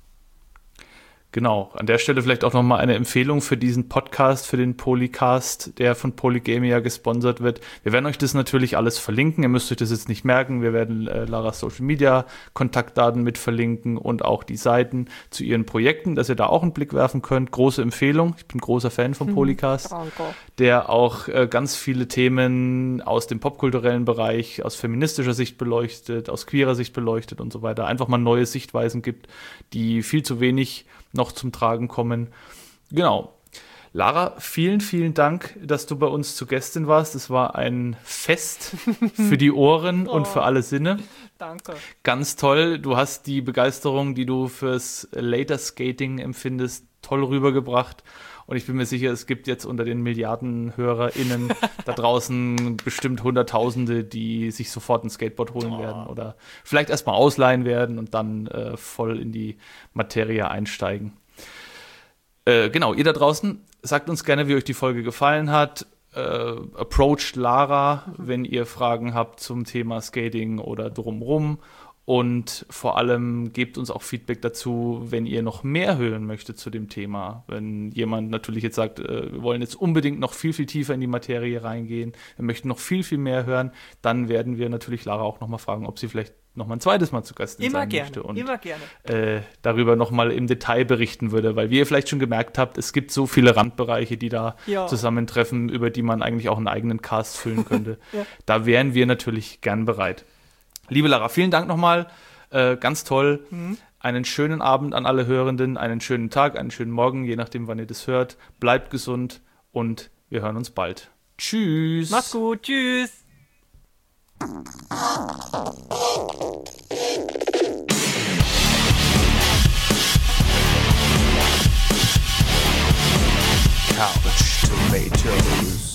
Genau, an der Stelle vielleicht auch nochmal eine Empfehlung für diesen Podcast, für den Polycast, der von Polygamia gesponsert wird. Wir werden euch das natürlich alles verlinken, ihr müsst euch das jetzt nicht merken. Wir werden Laras Social Media Kontaktdaten mit verlinken und auch die Seiten zu ihren Projekten, dass ihr da auch einen Blick werfen könnt. Große Empfehlung, ich bin großer Fan vom Polycast, der auch ganz viele Themen aus dem popkulturellen Bereich, aus feministischer Sicht beleuchtet, aus queerer Sicht beleuchtet und so weiter. Einfach mal neue Sichtweisen gibt, die viel zu wenig noch zum Tragen kommen. Genau. Lara, vielen, vielen Dank, dass du bei uns zu Gästin warst. Es war ein Fest für die Ohren und für alle Sinne. Danke. Ganz toll. Du hast die Begeisterung, die du fürs Later Skating empfindest, toll rübergebracht. Und ich bin mir sicher, es gibt jetzt unter den Milliarden HörerInnen da draußen bestimmt Hunderttausende, die sich sofort ein Skateboard holen werden oder vielleicht erstmal ausleihen werden und dann voll in die Materie einsteigen. Genau, ihr da draußen, sagt uns gerne, wie euch die Folge gefallen hat. Approached Lara, wenn ihr Fragen habt zum Thema Skating oder drumrum. Und vor allem gebt uns auch Feedback dazu, wenn ihr noch mehr hören möchtet zu dem Thema. Wenn jemand natürlich jetzt sagt, wir wollen jetzt unbedingt noch viel, viel tiefer in die Materie reingehen, wir möchten noch viel, viel mehr hören, dann werden wir natürlich Lara auch nochmal fragen, ob sie vielleicht nochmal ein zweites Mal zu Gast sein möchte. Und immer gerne. Darüber nochmal im Detail berichten würde. Weil wie ihr vielleicht schon gemerkt habt, es gibt so viele Randbereiche, die da zusammentreffen, über die man eigentlich auch einen eigenen Cast füllen könnte. Ja. Da wären wir natürlich gern bereit. Liebe Lara, vielen Dank nochmal. Ganz toll. Einen schönen Abend an alle Hörenden, einen schönen Tag, einen schönen Morgen, je nachdem, wann ihr das hört. Bleibt gesund und wir hören uns bald. Tschüss. Macht's gut. Tschüss. Couch Tomatoes.